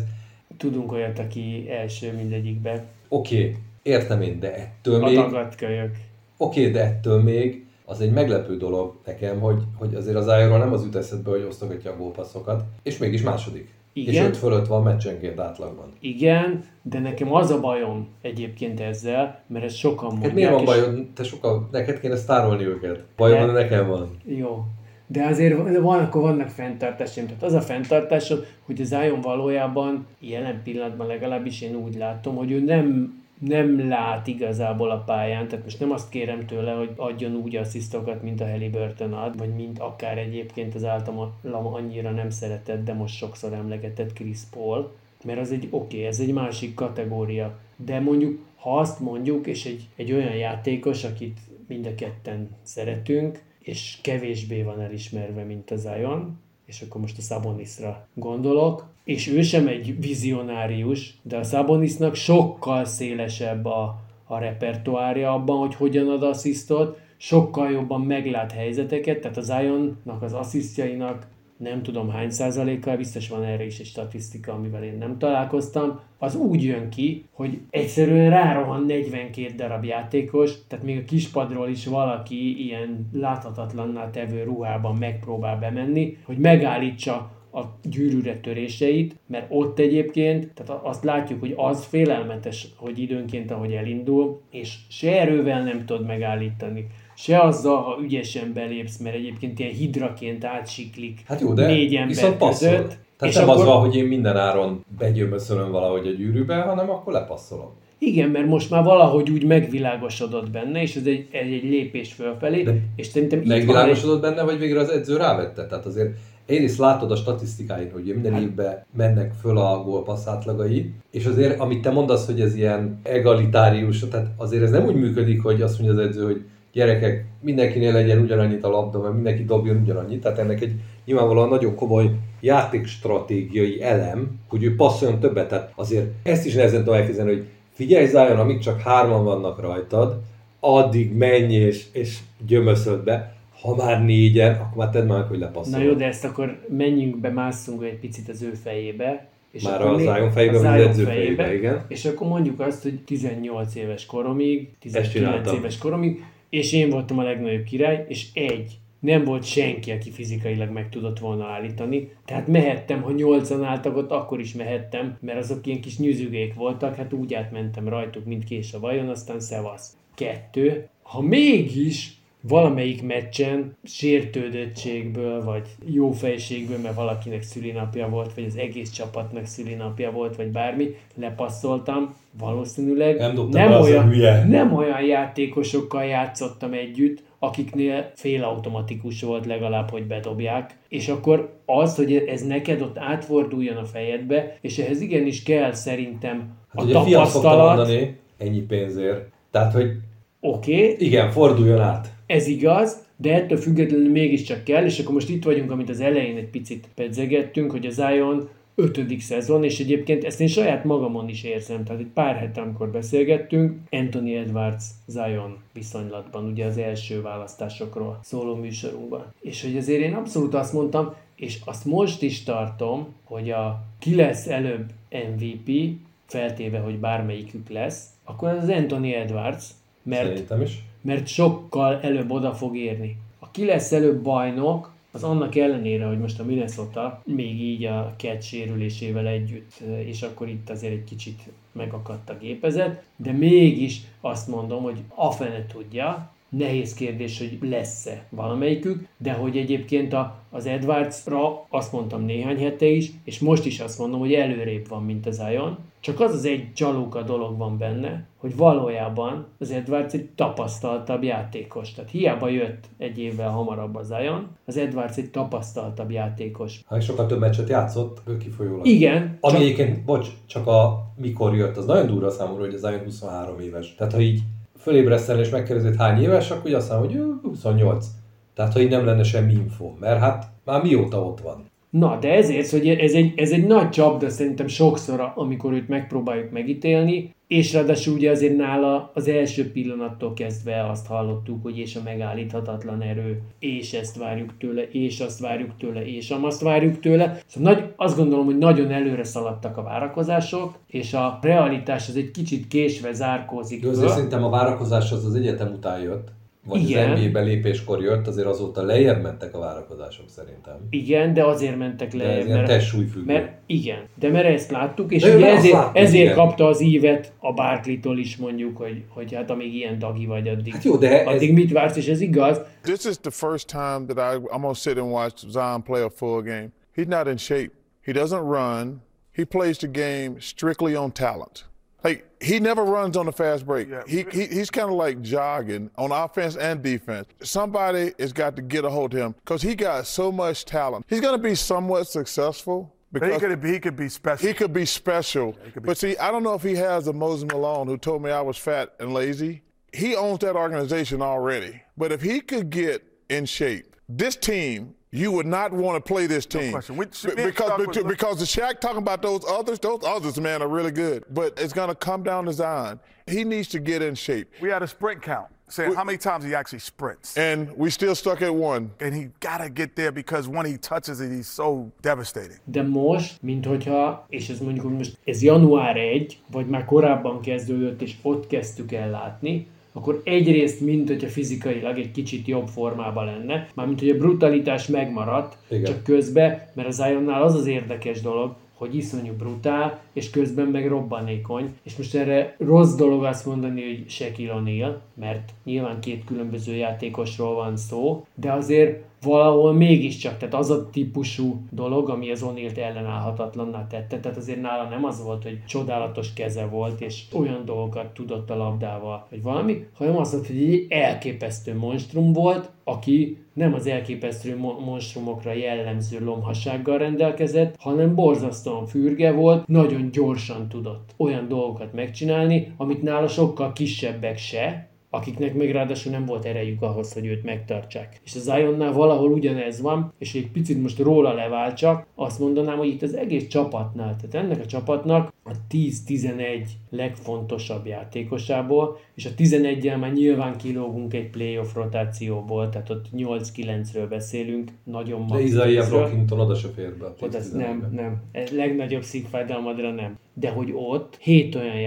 tudunk olyat, aki első mindegyikbe. Oké, értem én, de ettől A még... dagadkölyök. Oké, de ettől még az egy meglepő dolog nekem, hogy azért az Zionról nem az jut eszedbe, hogy osztogatja a gólpasszokat, és mégis második. Igen. És 5 fölött van meccsenként átlagban. Igen, de nekem az a bajom egyébként ezzel, mert ezt sokan mondják. Miért van bajod? Neked kéne sztárolni őket. Bajom van, nekem van. Jó. De azért akkor vannak fenntartásaim. Tehát az a fenntartásom, hogy az Zion valójában jelen pillanatban legalábbis én úgy látom, hogy ő nem lát igazából a pályán, tehát most nem azt kérem tőle, hogy adjon úgy asszisztokat, mint a Haliburton ad, vagy mint akár egyébként az általam annyira nem szeretett, de most sokszor emlegetett Chris Paul, mert az ez egy másik kategória. De mondjuk, ha azt mondjuk, és egy olyan játékos, akit mind a ketten szeretünk, és kevésbé van elismerve, mint a Zion, és akkor most a Sabonisra gondolok, és ő sem egy vizionárius, de a Sabonisnak sokkal szélesebb a repertoárja abban, hogy hogyan ad asszisztot, sokkal jobban meglát helyzeteket, tehát a Zionnak az asszisztjainak nem tudom hány százalékkal, biztos van erre is egy statisztika, amivel én nem találkoztam, az úgy jön ki, hogy egyszerűen rárohan 42 darab játékos, tehát még a kispadról is valaki ilyen láthatatlanná tevő ruhában megpróbál bemenni, hogy megállítsa a gyűrűre töréseit, mert ott egyébként, tehát azt látjuk, hogy az félelmetes, hogy időnként, ahogy elindul, és se erővel nem tud megállítani, se azzal, ha ügyesen belépsz, mert egyébként ilyen hidraként átsiklik hát jó, de 4 ember között. Tehát nem az van, hogy én minden áron begyömöszölöm valahogy a gyűrűbe, hanem akkor lepasszolom. Igen, mert most már valahogy úgy megvilágosodott benne, és ez egy lépés fölfelé, de és szerintem megvilágosodott benne, vagy végre az edző rávette? Tehát azért egyrészt látod a statisztikáit, hogy minden évben mennek föl a gólpassz átlagai, és azért, amit te mondasz, hogy ez ilyen egalitárius, tehát azért ez nem úgy működik, hogy azt mondja az edző, hogy gyerekek, mindenkinél legyen ugyanannyit a labda, mert mindenki dobjon ugyanannyit, tehát ennek egy nyilvánvalóan nagyon komoly játékstratégiai elem, hogy ő passzoljon többet, tehát azért ezt is nehezen tudom elképzelni, hogy figyelj Zion, amíg csak 3-an vannak rajtad, addig menj és gyömöszöld be, ha már 4-en, akkor már tedd már, hogy lepasszol. Na jó, de ezt akkor menjünk be, másszunk egy picit az ő fejébe. És már a Zion fejébe, vagy az edző fejébe, igen. És akkor mondjuk azt, hogy 18 éves koromig, 19 éves koromig, és én voltam a legnagyobb király, és nem volt senki, aki fizikailag meg tudott volna állítani. Tehát mehettem, ha 8-an álltak ott, akkor is mehettem, mert azok ilyen kis nyüzügék voltak, hát úgy átmentem rajtuk, mint kés a vajon, aztán szevasz. 2. Ha mégis valamelyik meccsen sértődöttségből, vagy jó fejségből, mert valakinek szülinapja volt, vagy az egész csapatnak szülinapja volt, vagy bármi, lepasszoltam, valószínűleg nem olyan játékosokkal játszottam együtt, akiknél félautomatikus volt legalább, hogy bedobják, és akkor az, hogy ez neked ott átforduljon a fejedbe, és ehhez igenis kell szerintem a tapasztalat. Mondani, ennyi pénzért. Tehát, hogy igen, forduljon át. Ez igaz, de ettől függetlenül mégiscsak kell, és akkor most itt vagyunk, amit az elején egy picit pedzegettünk, hogy a Zion 5. szezon, és egyébként ezt én saját magamon is érzem, tehát egy pár hete, amikor beszélgettünk, Anthony Edwards-Zion viszonylatban, ugye az első választásokról szóló műsorunkban. És hogy azért én abszolút azt mondtam, és azt most is tartom, hogy ki lesz előbb MVP, feltéve, hogy bármelyikük lesz, akkor az Anthony Edwards, mert sokkal előbb oda fog érni. Ki lesz előbb bajnok, az annak ellenére, hogy most a Minnesota még így a Cat sérülésével együtt, és akkor itt azért egy kicsit megakadt a gépezet, de mégis azt mondom, hogy a fene tudja, nehéz kérdés, hogy lesz-e valamelyikük, de hogy egyébként az Edwardsra azt mondtam néhány hete is, és most is azt mondom, hogy előrébb van, mint az Zion. Csak az egy csalóka dolog van benne, hogy valójában az Edwards egy tapasztaltabb játékos. Tehát hiába jött egy évvel hamarabb az Zion, az Edwards egy tapasztaltabb játékos. Ha sokkal több meccset játszott, ő kifolyólag. Igen. Ami egyébként, csak mikor jött, az nagyon durva számomra, hogy az Zion 23 éves. Tehát ha így fölébresztelni és megkérdezed hány éves, akkor azt mondom, hogy ő 28. Tehát ha így nem lenne semmi info, mert hát már mióta ott van. Na, de ezért, hogy ez egy nagy csapda szerintem sokszor, amikor őt megpróbáljuk megítélni, és ráadásul ugye azért nála az első pillanattól kezdve azt hallottuk, hogy és a megállíthatatlan erő, és ezt várjuk tőle, és azt várjuk tőle, és azt várjuk tőle. Szóval azt gondolom, hogy nagyon előre szaladtak a várakozások, és a realitás az egy kicsit késve zárkózik. De azért szerintem a várakozás az egyetem után jött. Vagy igen. Az NBA belépéskor jött, azért azóta lejjebb mentek a várakozások szerintem. Igen, de azért mentek lejjebb. De ez súlyfüggő. Igen, de mert ezt láttuk, és ugye ezért kapta az ívet a Barkley-tól is mondjuk, hogy hát amíg ilyen dagi vagy, addig, hát jó, de addig mit vársz, és ez igaz. This is the first time that I'm going to sit and watch Zion play a full game. He's not in shape. He doesn't run. He plays the game strictly on talent. Like, he never runs on the fast break. Yeah. He's kind of like jogging on offense and defense. Somebody has got to get a hold of him because he got so much talent. He's going to be somewhat successful. But he could be special. He could be special. But see, I don't know if he has a Moses Malone who told me I was fat and lazy. He owns that organization already. But if he could get in shape, this team, you would not want to play this team. No question. Because the Shaq talking about those others, man, are really good. But it's going to come down to Zion. He needs to get in shape. We had a sprint count, saying how many times he actually sprints. And we still stuck at one. And he got to get there because when he touches it, he's so devastating. De most, mint hogyha, és ez mondjuk, hogy most ez január 1, vagy már korábban kezdődött, és ott kezdtük el látni, akkor egyrészt, mint hogyha fizikailag egy kicsit jobb formában lenne, mármint hogy a brutalitás megmaradt, igen. Csak közben, mert a Zionnál az az érdekes dolog, hogy iszonyú brutál, és közben meg robbanékony. És most erre rossz dolog azt mondani, hogy Shaquille O'Neal, mert nyilván két különböző játékosról van szó, de azért valahol mégiscsak, tehát az a típusú dolog, ami az O'Nealt ellenállhatatlanná tette, tehát azért nála nem az volt, hogy csodálatos keze volt, és olyan dolgokat tudott a labdával, hogy valami, hanem az volt, hogy egy elképesztő monstrum volt, aki nem az elképesztő monstrumokra jellemző lomhassággal rendelkezett, hanem borzasztóan fürge volt, nagyon gyorsan tudott olyan dolgokat megcsinálni, amit nála sokkal kisebbek se, akiknek még ráadásul nem volt erejük ahhoz, hogy őt megtartsák. És a Zionnál valahol ugyanez van, és egy picit most róla leváltsak, azt mondanám, hogy itt az egész csapatnál, tehát ennek a csapatnak a 10-11 legfontosabb játékosából, és a 11-jel már nyilván kilógunk egy playoff rotációból, tehát ott 8-9-ről beszélünk, nagyon max. De Isaiah Brockington oda se fér be a 10-11-ben. Nem. Ez legnagyobb szívfájdalmadra nem. De hogy ott 7 olyan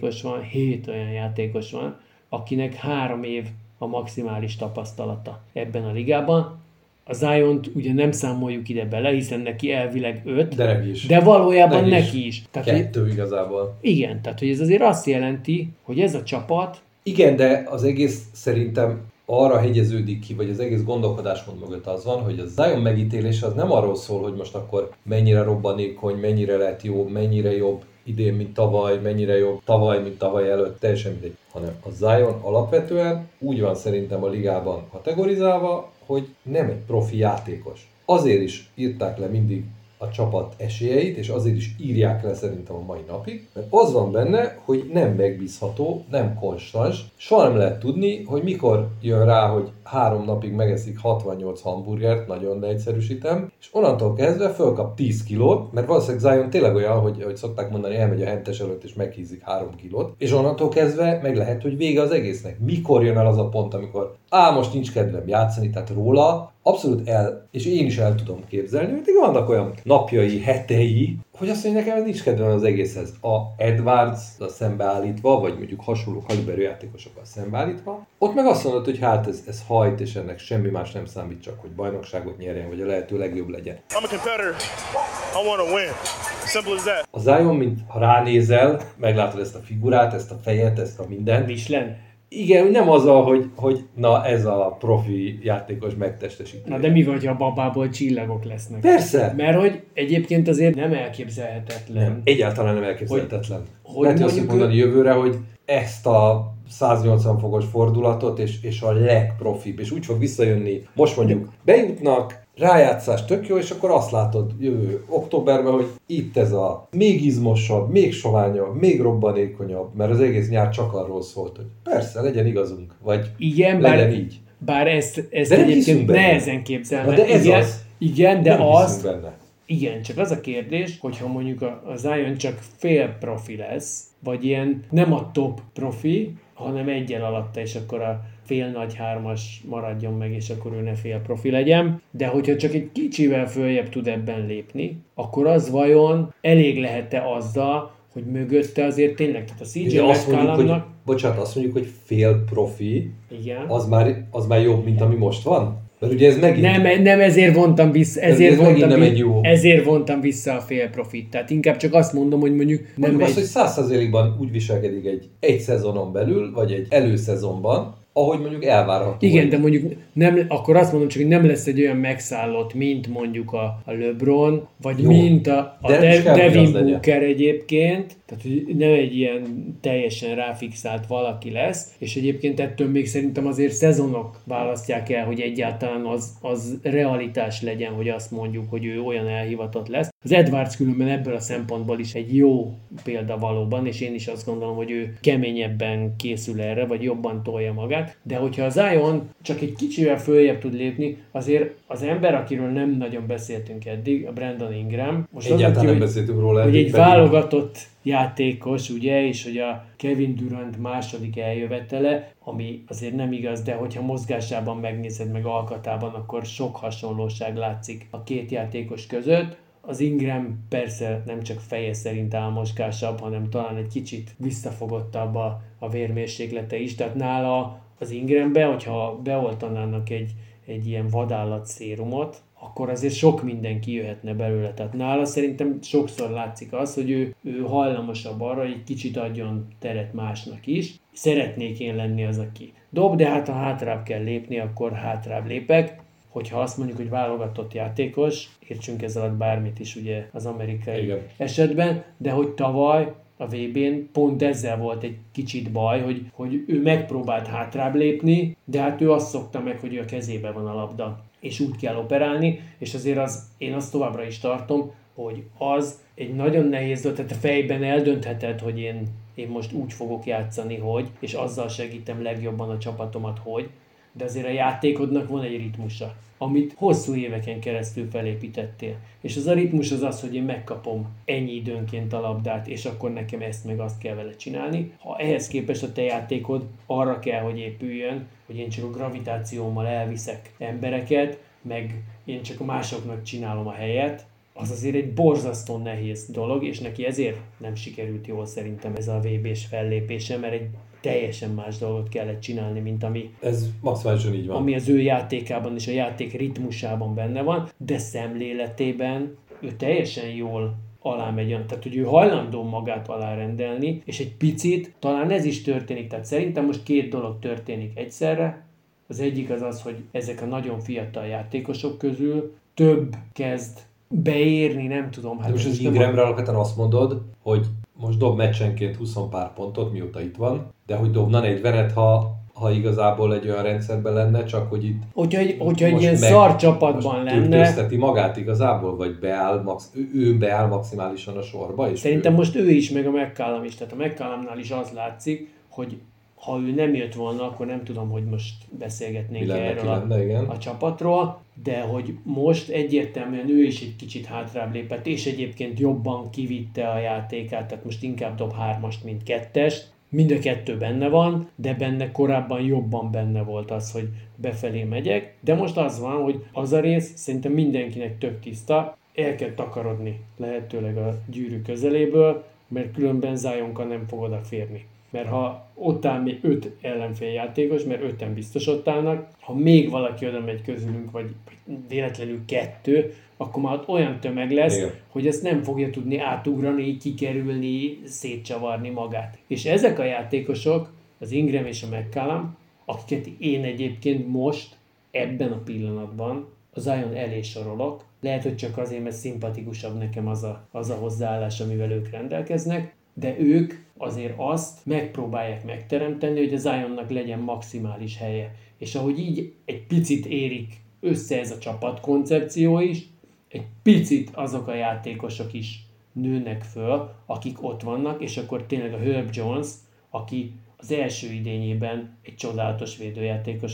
játékos van, akinek 3 év a maximális tapasztalata ebben a ligában. A Ziont ugye nem számoljuk ide bele, hiszen neki elvileg 5, de valójában neki is. Tehát, 2 igazából. Igen, tehát hogy ez azért azt jelenti, hogy ez a csapat... Igen, de az egész szerintem arra hegyeződik ki, vagy az egész gondolkodásmód mögött az van, hogy a Zion megítélése az nem arról szól, hogy most akkor mennyire robbanékony, mennyire lett jó, mennyire jobb idén, mint tavaly, mennyire jobb tavaly, mint tavaly előtt, teljesen mindegy. Hanem a Zion alapvetően úgy van szerintem a ligában kategorizálva, hogy nem egy profi játékos. Azért is írták le mindig a csapat esélyeit, és azért is írják le szerintem a mai napig, mert az van benne, hogy nem megbízható, nem konstans, soha nem lehet tudni, hogy mikor jön rá, hogy 3 napig megeszik 68 hamburgert, nagyon leegyszerűsítem, és onnantól kezdve fölkap 10 kilót, mert valószínűleg Zion tényleg olyan, hogy szokták mondani, elmegy a hentes előtt és meghízik 3 kilót, és onnantól kezdve meg lehet, hogy vége az egésznek. Mikor jön el az a pont, amikor most nincs kedvem játszani, tehát róla abszolút és én is el tudom képzelni, hogy vannak olyan napjai, hetei, hogy azt mondja, nekem nincs kedvem az egészhez. A Edwards-a szembeállítva, vagy mondjuk hasonló kaliberű játékosokkal szembeállítva, ott meg azt mondod, hogy hát ez hajt, és ennek semmi más nem számít, csak hogy bajnokságot nyerjen, vagy a lehető legjobb legyen. I'm a competitor. I want to win. Simple as that. A Zion, mint ha ránézel, meglátod ezt a figurát, ezt a fejet, ezt a mindent. Michelin. Igen, nem az hogy na ez a profi játékos megtestesítő. Na de mi van, ha a babából csillagok lesznek? Persze! Mert hogy egyébként azért nem elképzelhetetlen. Nem, egyáltalán nem elképzelhetetlen. Hogy azt mondani jövőre, hogy ezt a 180 fokos fordulatot és a legprofibb, és úgy fog visszajönni. Most mondjuk bejutnak, rájátszás tök jó, és akkor azt látod jövő októberben, hogy itt ez a még izmosabb, még soványabb, még robbanékonyabb, mert az egész nyár csak arról szólt, hogy persze, legyen igazunk, vagy igen, legyen így. Bár ezt egyébként nehezen képzelnek. De ez az. Igen, de nem azt, Igen, csak az a kérdés, hogyha mondjuk a Zion csak fél profi lesz, vagy ilyen nem a top profi, hanem egyel alatta, és akkor a fél nagy hármas maradjon meg, és akkor ő ne fél profi legyen. De hogyha csak egy kicsivel följebb tud ebben lépni, akkor az vajon elég lehet-e azzal, hogy mögötte azért tényleg, tehát a CJ McCollumnak... Bocsánat, azt mondjuk, hogy fél profi, igen. Az már jobb, mint ami most van? Mert ugye ez megint... Nem ezért vontam vissza, ezért vontam vissza a fél profit. Tehát inkább csak azt mondom, hogy mondjuk azt, hogy 100%-ban úgy viselkedik egy szezonon belül, vagy egy előszezonban, ahogy mondjuk elvárható. Igen, de mondjuk nem, akkor azt mondom csak, hogy nem lesz egy olyan megszállott, mint mondjuk a LeBron, vagy jó, mint a Devin Booker egyébként. Tehát, hogy nem egy ilyen teljesen ráfixált valaki lesz, és egyébként ettől még szerintem azért szezonok választják el, hogy egyáltalán az realitás legyen, hogy azt mondjuk, hogy ő olyan elhivatott lesz. Az Edwards különben ebből a szempontból is egy jó példa valóban, és én is azt gondolom, hogy ő keményebben készül erre, vagy jobban tolja magát, de hogyha a Zion csak egy kicsivel följebb tud lépni, azért az ember, akiről nem nagyon beszéltünk eddig, a Brandon Ingram, most egyáltalán nem beszéltünk róla, hogy egy válogatott játékos, ugye, és hogy a Kevin Durant második eljövetele, ami azért nem igaz, de hogyha mozgásában megnézed meg alkatában, akkor sok hasonlóság látszik a két játékos között. Az Ingram persze nem csak feje szerint álmoskásabb, hanem talán egy kicsit visszafogottabb a vérmérséklete is, tehát nála az Ingrambe, hogyha beoltanának egy ilyen vadállat szérumot, akkor azért sok minden kijöhetne belőle. Tehát nála szerintem sokszor látszik az, hogy ő hajlamosabb arra, hogy egy kicsit adjon teret másnak is. Szeretnék én lenni az, aki dob, de hát ha hátrább kell lépni, akkor hátrább lépek. Hogyha azt mondjuk, hogy válogatott játékos, értsünk ez alatt bármit is ugye az amerikai esetben, de hogy tavaly a VB-n pont ezzel volt egy kicsit baj, hogy ő megpróbált hátrább lépni, de hát ő azt szokta meg, hogy ő a kezébe van a labda, és úgy kell operálni, és azért én azt továbbra is tartom, hogy az egy nagyon nehéz dolog, tehát a fejben eldöntheted, hogy én most úgy fogok játszani, hogy, és azzal segítem legjobban a csapatomat, hogy, de azért a játékodnak van egy ritmusa, amit hosszú éveken keresztül felépítettél. És az a ritmus az, hogy én megkapom ennyi időnként a labdát, és akkor nekem ezt meg azt kell vele csinálni. Ha ehhez képest a te játékod arra kell, hogy épüljön, hogy én csak a gravitációmmal elviszek embereket, meg én csak a másoknak csinálom a helyet, az azért egy borzasztó nehéz dolog, és neki ezért nem sikerült jól szerintem ez a VB-s fellépése, mert egy teljesen más dolgot kellett csinálni, mint ami... Ez maximálisan így van. Ami az ő játékában és a játék ritmusában benne van, de szemléletében ő teljesen jól alámegy, tehát hogy ő hajlandó magát alárendelni, és egy picit talán ez is történik, tehát szerintem most két dolog történik egyszerre. Az egyik az, hogy ezek a nagyon fiatal játékosok közül több kezd beérni, nem tudom. Hát most az Ingramre alapvetően azt mondod, hogy most dob meccsenként 20 pár pontot, mióta itt van, de hogy dobna 40-et, ha igazából egy olyan rendszerben lenne, csak hogy itt... Hogyha egy ilyen szar csapatban lenne... Tűrtözteti magát igazából, vagy ő beáll maximálisan a sorba? És szerintem most ő is, meg a McCallum is. Tehát a McCallumnál is az látszik, hogy ha ő nem jött volna, akkor nem tudom, hogy most beszélgetnénk erről a csapatról, de hogy most egyértelműen ő is egy kicsit hátrább lépett, és egyébként jobban kivitte a játékát, tehát most inkább dob 3-ast, mint 2-est. Mind a kettő benne van, de benne korábban jobban benne volt az, hogy befelé megyek. De most az van, hogy az a rész szerintem mindenkinek tök tiszta, el kell takarodni lehetőleg a gyűrű közeléből, mert különben Zionka nem fog odaférni. Mert ha ott áll még 5 ellenféljátékos, mert 5-en biztos ott állnak, ha még valaki oda megy közülünk, vagy véletlenül 2, akkor már ott olyan tömeg lesz, igen, hogy ezt nem fogja tudni átugrani, kikerülni, szétcsavarni magát. És ezek a játékosok, az Ingram és a McCallum, akiket én egyébként most, ebben a pillanatban a Zion elé sorolok, lehet, hogy csak azért, mert szimpatikusabb nekem az a hozzáállás, amivel ők rendelkeznek, de ők azért azt megpróbálják megteremteni, hogy a Zionnak legyen maximális helye. És ahogy így egy picit érik össze ez a csapatkoncepció is, egy picit azok a játékosok is nőnek föl, akik ott vannak, és akkor tényleg a Herb Jones, aki az első idényében egy csodálatos védőjátékos volt,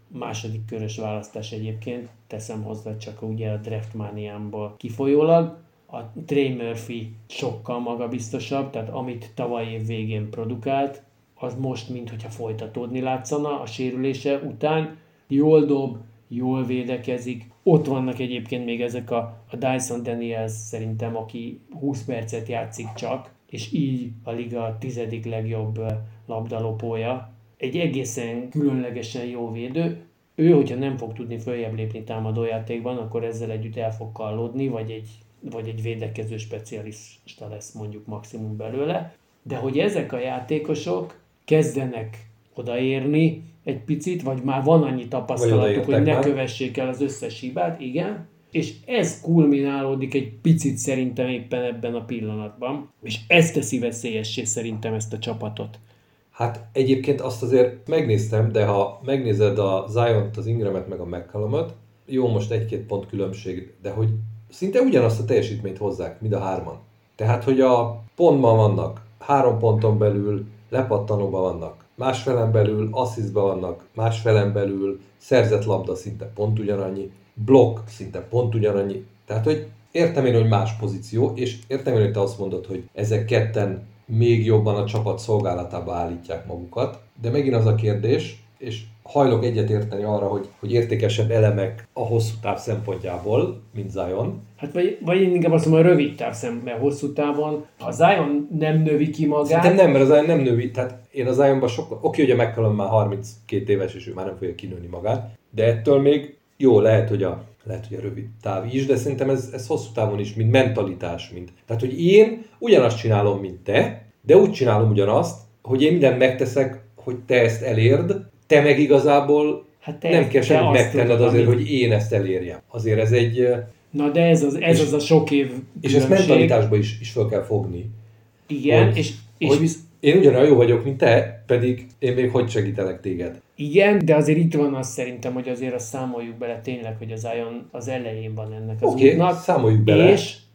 második körös választás egyébként, teszem hozzá csak ugye a draftmániámból kifolyólag. A Trey Murphy sokkal magabiztosabb, tehát amit tavaly év végén produkált, az most minthogyha folytatódni látszana a sérülése után. Jól dob, jól védekezik. Ott vannak egyébként még ezek a Dyson Daniels szerintem, aki 20 percet játszik csak, és így a liga 10. legjobb labdalopója. Egy egészen különlegesen jó védő. Ő, hogyha nem fog tudni följebb lépni támadójátékban, akkor ezzel együtt el fog kallódni, vagy egy védekező specialista lesz mondjuk maximum belőle. De hogy ezek a játékosok kezdenek odaérni egy picit, vagy már van annyi tapasztalatuk, hogy ne kövessék el az összes hibát, igen, és ez kulminálódik egy picit szerintem éppen ebben a pillanatban, és ez teszi veszélyessé szerintem ezt a csapatot. Hát egyébként azt azért megnéztem, de ha megnézed a Ziont, az Ingramet meg a McCollumot, jó, most 1-2 pont különbség, de hogy szinte ugyanazt a teljesítményt hozzák, mind a hárman. Tehát, hogy a pontban vannak, 3 ponton belül, lepattanóban vannak, másfelen belül, asszisztban vannak, másfelen belül, szerzett labda szinte pont ugyanannyi, blokk szinte pont ugyanannyi. Tehát, hogy értem én, hogy más pozíció, és értem én, hogy te azt mondod, hogy ezek ketten még jobban a csapat szolgálatába állítják magukat, de megint az a kérdés, és hajlok egyetérteni arra, hogy értékesebb elemek a hosszú táv szempontjából, mint Zion. Hát vagy én inkább azt mondom, a rövid táv szemben hosszú távon. Ha Zion nem növi ki magát... Szerintem nem, mert a Zion nem növi. Tehát én a Zionban sokkal... Oké, hogy a McCollum már 32 éves, és ő már nem fogja kinőni magát, de ettől még jó, lehet, hogy a rövid táv is, de szerintem ez hosszú távon is, mint mentalitás. Tehát, hogy én ugyanazt csinálom, mint te, de úgy csinálom ugyanazt, hogy én mindent megteszek, hogy te ezt elérd, te meg igazából nem kell semmit megtenned azért, hogy én ezt elérjem. Azért ez egy... Na de ez az a sok év és ezt mentalitásba is fel kell fogni. Igen, hogy én ugyanolyan jó vagyok, mint te, pedig én még hogy segítelek téged. Igen, de azért itt van az szerintem, hogy azért azt számoljuk bele tényleg, hogy az Zion az elején van ennek az útnak. Számoljuk bele.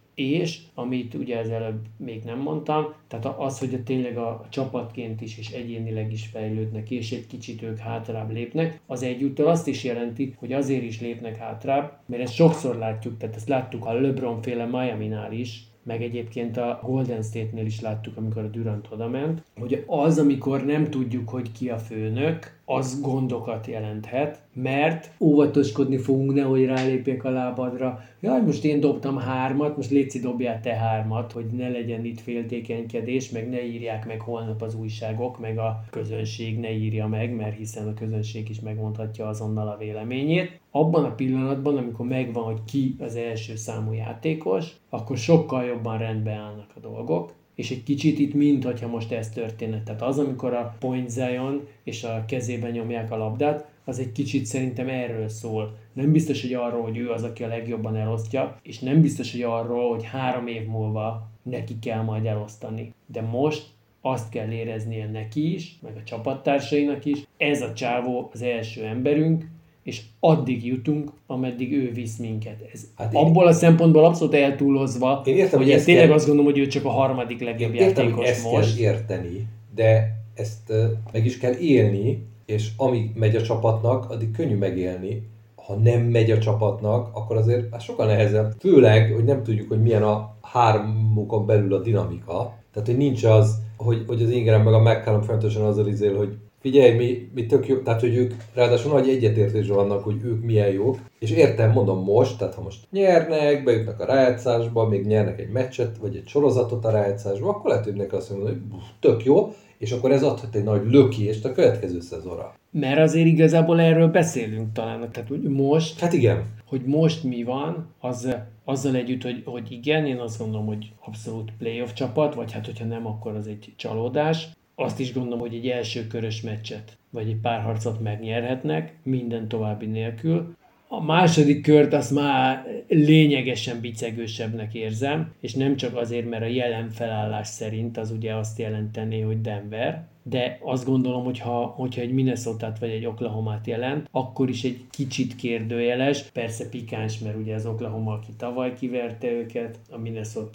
És amit ugye az előbb még nem mondtam, tehát az, hogy tényleg a csapatként is és egyénileg is fejlődnek, és egy kicsit ők hátrább lépnek, az egyúttal azt is jelenti, hogy azért is lépnek hátrább, mert ezt sokszor látjuk, tehát ezt láttuk a LeBron-féle Miami-nál is, meg egyébként a Golden State-nél is láttuk, amikor a Durant odament, hogy az, amikor nem tudjuk, hogy ki a főnök, az gondokat jelenthet, mert óvatoskodni fogunk, nehogy rálépjek a lábadra. Jaj, most én dobtam 3, most léci dobjál te 3, hogy ne legyen itt féltékenykedés, meg ne írják meg holnap az újságok, meg a közönség ne írja meg, mert hiszen a közönség is megmondhatja azonnal a véleményét. Abban a pillanatban, amikor megvan, hogy ki az első számú játékos, akkor sokkal jobban rendbe állnak a dolgok, és egy kicsit itt mintha most ez történne. Tehát az, amikor a point Zion és a kezében nyomják a labdát, az egy kicsit szerintem erről szól. Nem biztos, hogy arról, hogy ő az, aki a legjobban elosztja, és nem biztos, hogy arról, hogy 3 év múlva neki kell majd elosztani. De most azt kell éreznie neki is, meg a csapattársainak is, ez a csávó az első emberünk, és addig jutunk, ameddig ő visz minket. Ez abból a szempontból abszolút eltúlozva, hogy én tényleg azt gondolom, hogy ő csak a 3. legjobb játékos ezt most. Kell érteni, de ezt meg is kell élni, és amíg megy a csapatnak, addig könnyű megélni. Ha nem megy a csapatnak, akkor azért sokkal nehezebb. Főleg, hogy nem tudjuk, hogy milyen a 3-ukon belül a dinamika. Tehát, hogy nincs az, hogy az Ingram meg a McCollum folyamatosan azzal izél, hogy figyelj, mi tök jó, tehát hogy ők ráadásul nagy egyetértésben vannak, hogy ők milyen jók, és értem, mondom most, tehát ha most nyernek, bejutnak a rájátszásba, még nyernek egy meccset, vagy egy sorozatot a rájátszásba, akkor lehet, hogy neki azt mondja, hogy tök jó, és akkor ez adhat egy nagy lökést a következő szezonra. Mert azért igazából erről beszélünk talán, tehát hogy most... Hát igen. Hogy most mi van, azzal együtt, hogy igen, én azt gondolom, hogy abszolút playoff csapat, vagy hát hogyha nem, akkor az egy csalódás. Azt is gondolom, hogy egy első körös meccset, vagy egy párharcot megnyerhetnek, minden további nélkül. A második kört azt már lényegesen bicegősebbnek érzem, és nem csak azért, mert a jelen felállás szerint az ugye azt jelentené, hogy Denver, de azt gondolom, hogyha egy Minnesotát vagy egy Oklahomát jelent, akkor is egy kicsit kérdőjeles, persze pikáns, mert ugye az Oklahoma, aki tavaly kiverte őket, a Minnesota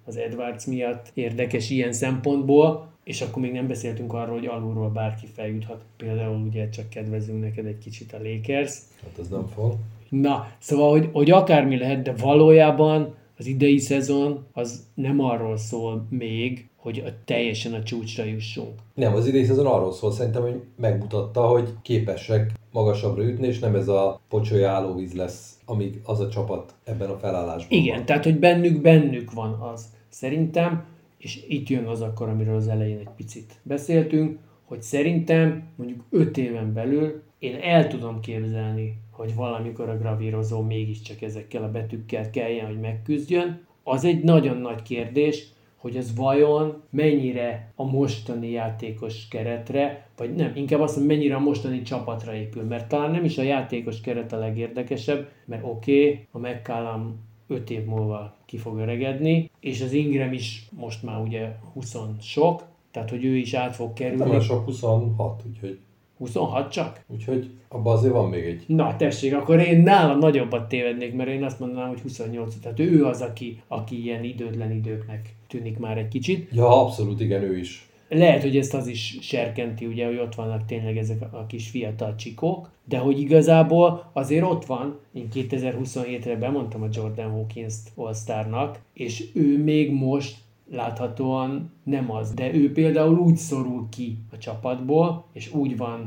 az Edwards miatt érdekes ilyen szempontból, és akkor még nem beszéltünk arról, hogy alulról bárki feljuthat. Például ugye csak kedvezünk neked egy kicsit a Lakers. Hát ez nem fog. Na, szóval, hogy akármi lehet, de valójában az idei szezon az nem arról szól még, hogy teljesen a csúcsra jussunk. Nem, az idei szezon arról szól szerintem, hogy megmutatta, hogy képesek magasabbra ütni, és nem ez a pocsolya állóvíz lesz, amíg az a csapat ebben a felállásban Igen, van. tehát hogy bennük van az. Szerintem, és itt jön az akkor, amiről az elején egy picit beszéltünk, hogy szerintem mondjuk 5 éven belül én el tudom képzelni, hogy valamikor a gravírozó mégiscsak ezekkel a betűkkel kelljen, hogy megküzdjön. Az egy nagyon nagy kérdés, hogy ez vajon mennyire a mostani játékos keretre, vagy nem, inkább azt mondom, mennyire a mostani csapatra épül, mert talán nem is a játékos keret a legérdekesebb, mert oké, a McCallum 5 év múlva ki fog öregedni, és az Ingram is most már ugye 20 sok, tehát hogy ő is át fog kerülni. Nem olyan sok, 26, úgyhogy 26 csak? Úgyhogy abban azért van még egy. Na tessék, akkor én nálam nagyobbat tévednék, mert én azt mondanám, hogy 28. Tehát ő az, aki ilyen idődlen időknek tűnik már egy kicsit. Ja, abszolút igen, ő is. Lehet, hogy ezt az is serkenti, ugye, hogy ott vannak tényleg ezek a kis fiatal csikók, de hogy igazából azért ott van, én 2027-re bemondtam a Jordan Hawkins-t All-Starnak, és ő még most láthatóan nem az, de ő például úgy szorul ki a csapatból, és úgy van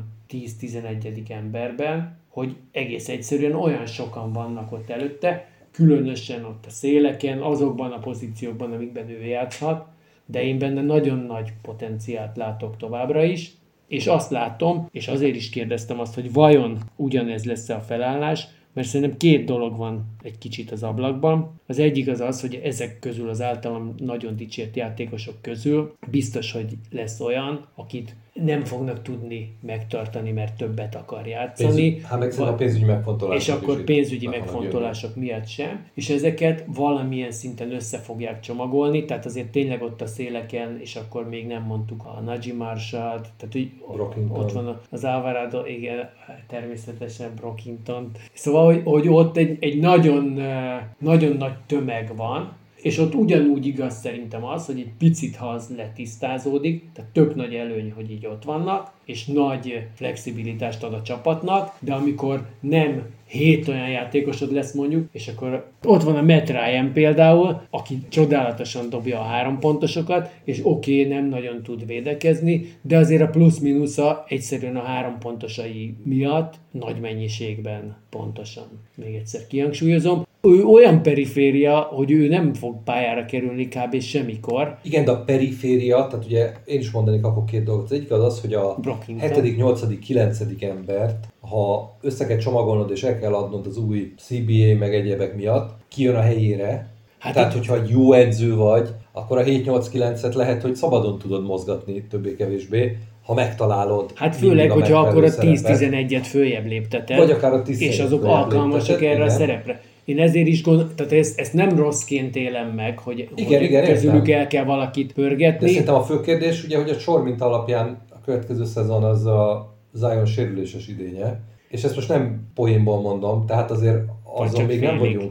10-11. emberben, hogy egész egyszerűen olyan sokan vannak ott előtte, különösen ott a széleken, azokban a pozíciókban, amikben ő játszhat, de én benne nagyon nagy potenciált látok továbbra is, és azt látom, és azért is kérdeztem azt, hogy vajon ugyanez lesz a felállás, mert szerintem 2 dolog van egy kicsit az ablakban. Az egyik az az, hogy ezek közül az általam nagyon dicsért játékosok közül biztos, hogy lesz olyan, akit nem fognak tudni megtartani, mert többet akar játszani. Hát meg a pénzügyi megfontolások. És akkor pénzügyi megfontolások miatt sem. És ezeket valamilyen szinten össze fogják csomagolni, tehát azért tényleg ott a széleken, és akkor még nem mondtuk a Najee Marshall-t, tehát hogy ott van az Alvarado, igen, természetesen Brockington. Szóval, hogy ott egy nagyon, nagyon nagy tömeg van, és ott ugyanúgy igaz szerintem az, hogy egy picit, ha az letisztázódik, tehát tök nagy előny, hogy így ott vannak, és nagy flexibilitást ad a csapatnak, de amikor nem 7 olyan játékosod lesz mondjuk, és akkor ott van a Matt Ryan például, aki csodálatosan dobja a 3 pontosokat, és oké, nem nagyon tud védekezni, de azért a plusz-minusza egyszerűen a 3 pontosai miatt nagy mennyiségben pontosan. Még egyszer kihangsúlyozom. Ő olyan periféria, hogy ő nem fog pályára kerülni kb. Semmikor. Igen, de a periféria, tehát ugye én is mondanék akkor 2 dolgot. Az egyik az, hogy a 7., 8., 9. embert, ha össze kell csomagolnod és el kell adnod az új CBA meg egyebek miatt, kijön a helyére. Hát tehát, hogyha jó edző vagy, akkor a 7-8-9-et lehet, hogy szabadon tudod mozgatni többé-kevésbé, ha megtalálod. Hát főleg, hogyha akkor a 10-11-et följebb lépteted, vagy akár a 10 és azok alkalmasak erre a szerepre. Én ezért is tehát ezt nem rosszként élem meg, hogy közülük el kell valakit pörgetni. De szerintem a fő kérdés, ugye, hogy a sorminta alapján a következő szezon az a Zion sérüléses idénye, és ezt most nem poénból mondom, tehát azért azon még nem vagyunk,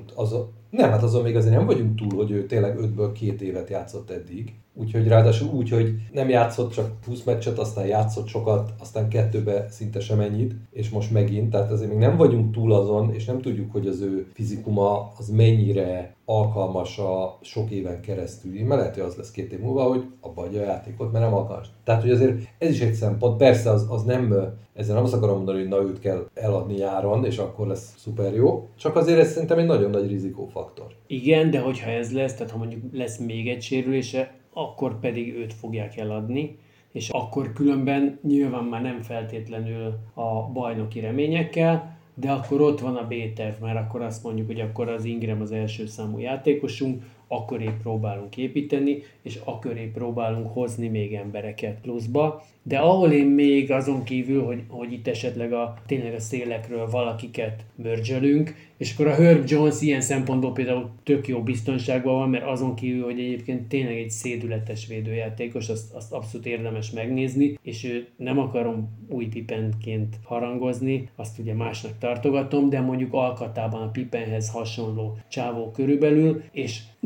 azon még azért nem vagyunk túl, hogy ő tényleg 5-ből 2 évet játszott eddig. Úgyhogy ráadásul úgy, hogy nem játszott csak 20 meccset, aztán játszott sokat, aztán 2-be szinte sem ennyit, és most megint, tehát azért még nem vagyunk túl azon, és nem tudjuk, hogy az ő fizikuma az mennyire alkalmas a sok éven keresztül. Mert lehet, hogy az lesz 2 év múlva, hogy abba adja a játékot, mert nem alkalmas. Tehát, hogy azért ez is egy szempont. Persze az nem, ezzel nem azt akarom mondani, hogy na őt kell eladni nyáron, és akkor lesz szuper jó. Csak azért ez szerintem egy nagyon nagy rizikófaktor. Igen, de hogyha ez lesz, tehát ha mondjuk lesz még egy sérülése, akkor pedig őt fogják eladni, és akkor különben nyilván már nem feltétlenül a bajnoki reményekkel, de akkor ott van a B-terv, mert akkor azt mondjuk, hogy akkor az Ingram az első számú játékosunk, akköré próbálunk építeni, és akköré próbálunk hozni még embereket pluszba. De ahol én még azon kívül, hogy itt esetleg tényleg a szélekről valakiket mörgyölünk, és akkor a Herb Jones ilyen szempontból például tök jó biztonságban van, mert azon kívül, hogy egyébként tényleg egy szédületes védőjátékos, azt abszolút érdemes megnézni, és ő nem akarom új Pippenként harangozni, azt ugye másnak tartogatom, de mondjuk alkatában a Pippenhez hasonló csávó körülbelül, és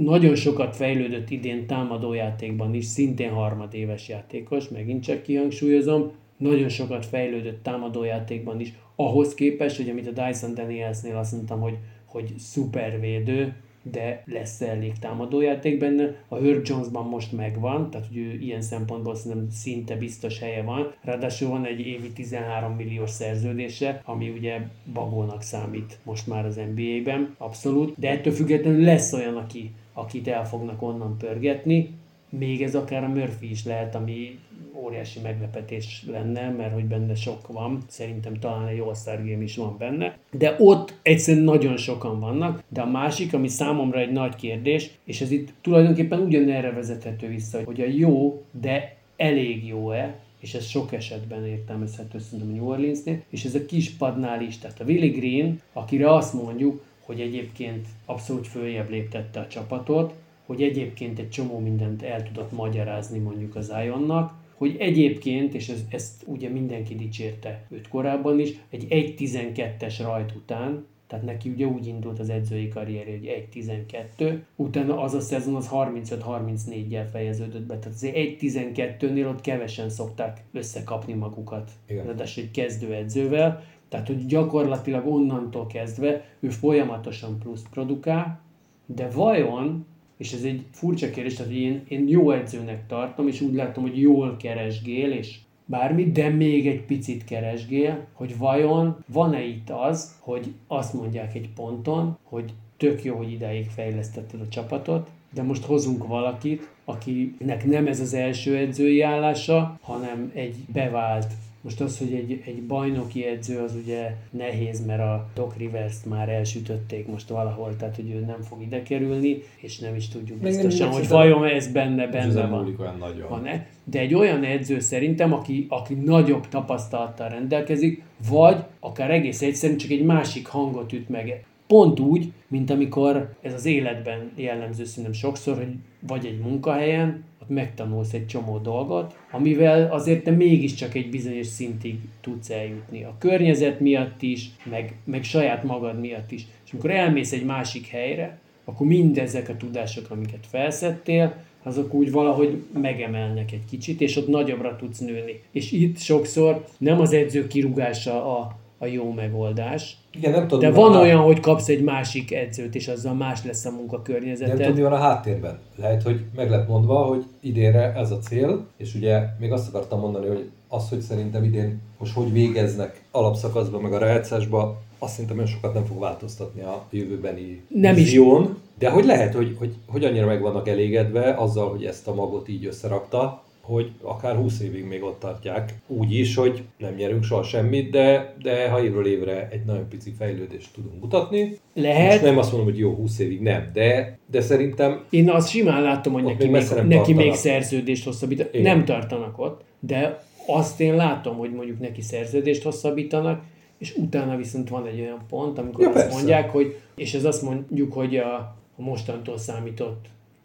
nagyon sokat fejlődött idén támadójátékban is, szintén harmadéves játékos, megint csak kihangsúlyozom, nagyon sokat fejlődött támadójátékban is, ahhoz képest, hogy amit a Dyson Danielsnél azt mondtam, hogy szupervédő, de lesz elég támadójáték benne. A Herb Jonesban most megvan, tehát hogy ő ilyen szempontból szerintem szinte biztos helye van. Ráadásul van egy évi 13 milliós szerződése, ami ugye bagónak számít most már az NBA-ben, abszolút. De ettől függetlenül lesz olyan, akit el fognak onnan pörgetni. Még ez akár a Murphy is lehet, ami óriási meglepetés lenne, mert hogy benne sok van. Szerintem talán egy All-Star Game is van benne. De ott egyszerűen nagyon sokan vannak. De a másik, ami számomra egy nagy kérdés, és ez itt tulajdonképpen ugyanerre vezethető vissza, hogy a jó, de elég jó-e, és ez sok esetben értelmezhető szerintem a New Orleansnél, és ez a kispadnál is. Tehát a Willie Green, akire azt mondjuk, hogy egyébként abszolút följebb léptette a csapatot, hogy egyébként egy csomó mindent el tudott magyarázni mondjuk az Zionnak, hogy egyébként, és ezt ugye mindenki dicsérte őt korábban is, egy 1.12-es rajt után, tehát neki ugye úgy indult az edzői karrierje, hogy 1.12, utána az a szezon az 35-34-jel fejeződött be, tehát azért 1.12-nél ott kevesen szokták összekapni magukat, ráadásul egy kezdőedzővel, tehát hogy gyakorlatilag onnantól kezdve ő folyamatosan plusz produkál, de vajon, és ez egy furcsa kérdés, tehát én jó edzőnek tartom, és úgy látom, hogy jól keresgél, és bármi, de még egy picit keresgél, hogy vajon van-e itt az, hogy azt mondják egy ponton, hogy tök jó, hogy idáig fejlesztetted a csapatot, de most hozunk valakit, akinek nem ez az első edzői állása, hanem egy bevált. Most az, hogy egy bajnoki edző, az ugye nehéz, mert a Doc Rivers-t már elsütötték most valahol, tehát hogy ő nem fog ide kerülni, és nem is tudjuk biztosan, hogy vajon ez benne van-e. De egy olyan edző szerintem, aki nagyobb tapasztalattal rendelkezik, vagy akár egész egyszerűen csak egy másik hangot üt meg. Pont úgy, mint amikor ez az életben jellemző szerintem sokszor, hogy vagy egy munkahelyen, ott megtanulsz egy csomó dolgot, amivel azért te mégiscsak egy bizonyos szintig tudsz eljutni. A környezet miatt is, meg saját magad miatt is. És amikor elmész egy másik helyre, akkor mindezek a tudások, amiket felszedtél, azok úgy valahogy megemelnek egy kicsit, és ott nagyobbra tudsz nőni. És itt sokszor nem az edző kirúgása a jó megoldás. Igen, nem tudom, de van olyan, hogy kapsz egy másik edzőt, és azzal más lesz a munkakörnyezeted. Nem tudom, mi van a háttérben. Lehet, hogy meg lett mondva, hogy idénre ez a cél, és ugye még azt akartam mondani, hogy az, hogy szerintem idén most hogy végeznek alapszakaszban, meg a rájátszásban, azt szerintem olyan sokat nem fog változtatni a jövőbeni vízión. De hogy lehet, hogy annyira meg vannak elégedve azzal, hogy ezt a magot így összerakta, hogy akár 20 évig még ott tartják. Úgy is, hogy nem nyerünk soha semmit, de ha évről évre egy nagyon pici fejlődést tudunk mutatni. Lehet. Most nem azt mondom, hogy jó, 20 évig nem, de szerintem... Én azt simán látom, hogy neki még szerződést hosszabbítanak. Nem tartanak ott, de azt én látom, hogy mondjuk neki szerződést hosszabbítanak, és utána viszont van egy olyan pont, amikor azt mondják, hogy, és ez azt mondjuk, hogy a mostantól számított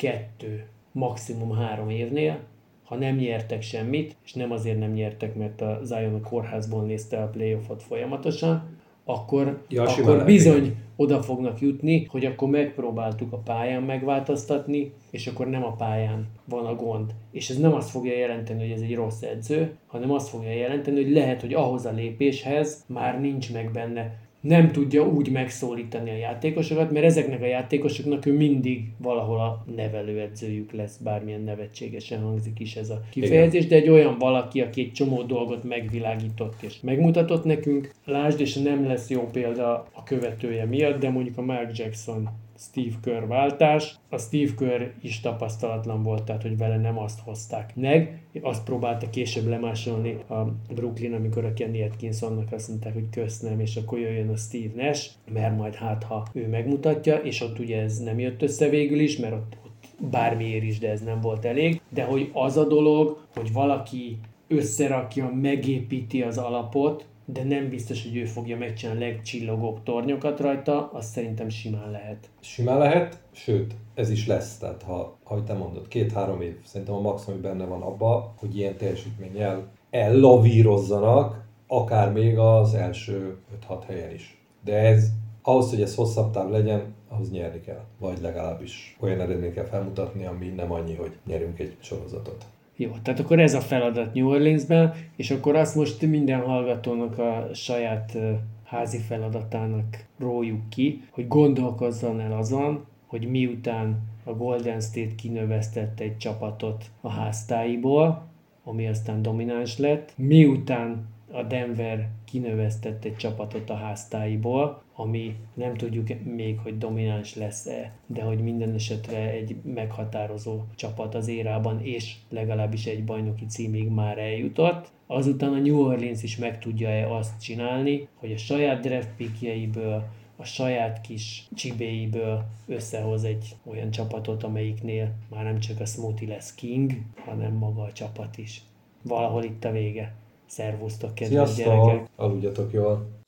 2, maximum 3 évnél, ha nem nyertek semmit, és nem azért nem nyertek, mert a Zion a kórházból nézte a playoffot folyamatosan, akkor bizony oda fognak jutni, hogy akkor megpróbáltuk a pályán megváltoztatni, és akkor nem a pályán van a gond. És ez nem azt fogja jelenteni, hogy ez egy rossz edző, hanem azt fogja jelenteni, hogy lehet, hogy ahhoz a lépéshez már nincs meg benne. Nem tudja úgy megszólítani a játékosokat, mert ezeknek a játékosoknak ő mindig valahol a nevelőedzőjük lesz, bármilyen nevetségesen hangzik is ez a kifejezés, de egy olyan valaki, aki egy csomó dolgot megvilágított és megmutatott nekünk. Lásd, és nem lesz jó példa a követője miatt, de mondjuk a Mark Jackson Steve Kerr váltás. A Steve Kerr is tapasztalatlan volt, tehát hogy vele nem azt hozták meg. Azt próbálta később lemásolni a Brooklyn, amikor a Kenny Atkinsonnak azt mondták, hogy köszönöm, és akkor jöjjön a Steve Nash, mert majd ha ő megmutatja, és ott ugye ez nem jött össze végül is, mert ott bármiért is, de ez nem volt elég. De hogy az a dolog, hogy valaki összerakja, megépíti az alapot, de nem biztos, hogy ő fogja megcsinálni a legcsillogóbb tornyokat rajta, azt szerintem simán lehet. Simán lehet, sőt, ez is lesz. Tehát ha te mondod, 2-3 év, szerintem a maximum benne van abba, hogy ilyen teljesítménnyel ellavírozzanak, akár még az első 5-6 helyen is. De ez ahhoz, hogy ez hosszabb táv legyen, ahhoz nyerni kell. Vagy legalábbis olyan eredményt kell felmutatni, ami nem annyi, hogy nyerünk egy sorozatot. Jó, tehát akkor ez a feladat New Orleansben, és akkor azt most minden hallgatónak a saját házi feladatának rójuk ki, hogy gondolkozzon el azon, hogy miután a Golden State kinövesztette egy csapatot a háztáiból, ami aztán domináns lett, miután a Denver kinövesztett egy csapatot a háztáiból, ami nem tudjuk még, hogy domináns lesz-e, de hogy minden esetre egy meghatározó csapat az érában, és legalábbis egy bajnoki címig már eljutott. Azután a New Orleans is meg tudja-e azt csinálni, hogy a saját draft pickjeiből, a saját kis csibéiből összehoz egy olyan csapatot, amelyiknél már nem csak a smoothie lesz king, hanem maga a csapat is. Valahol itt a vége. Szervusztok, kedves gyerekek! Aludjatok jól!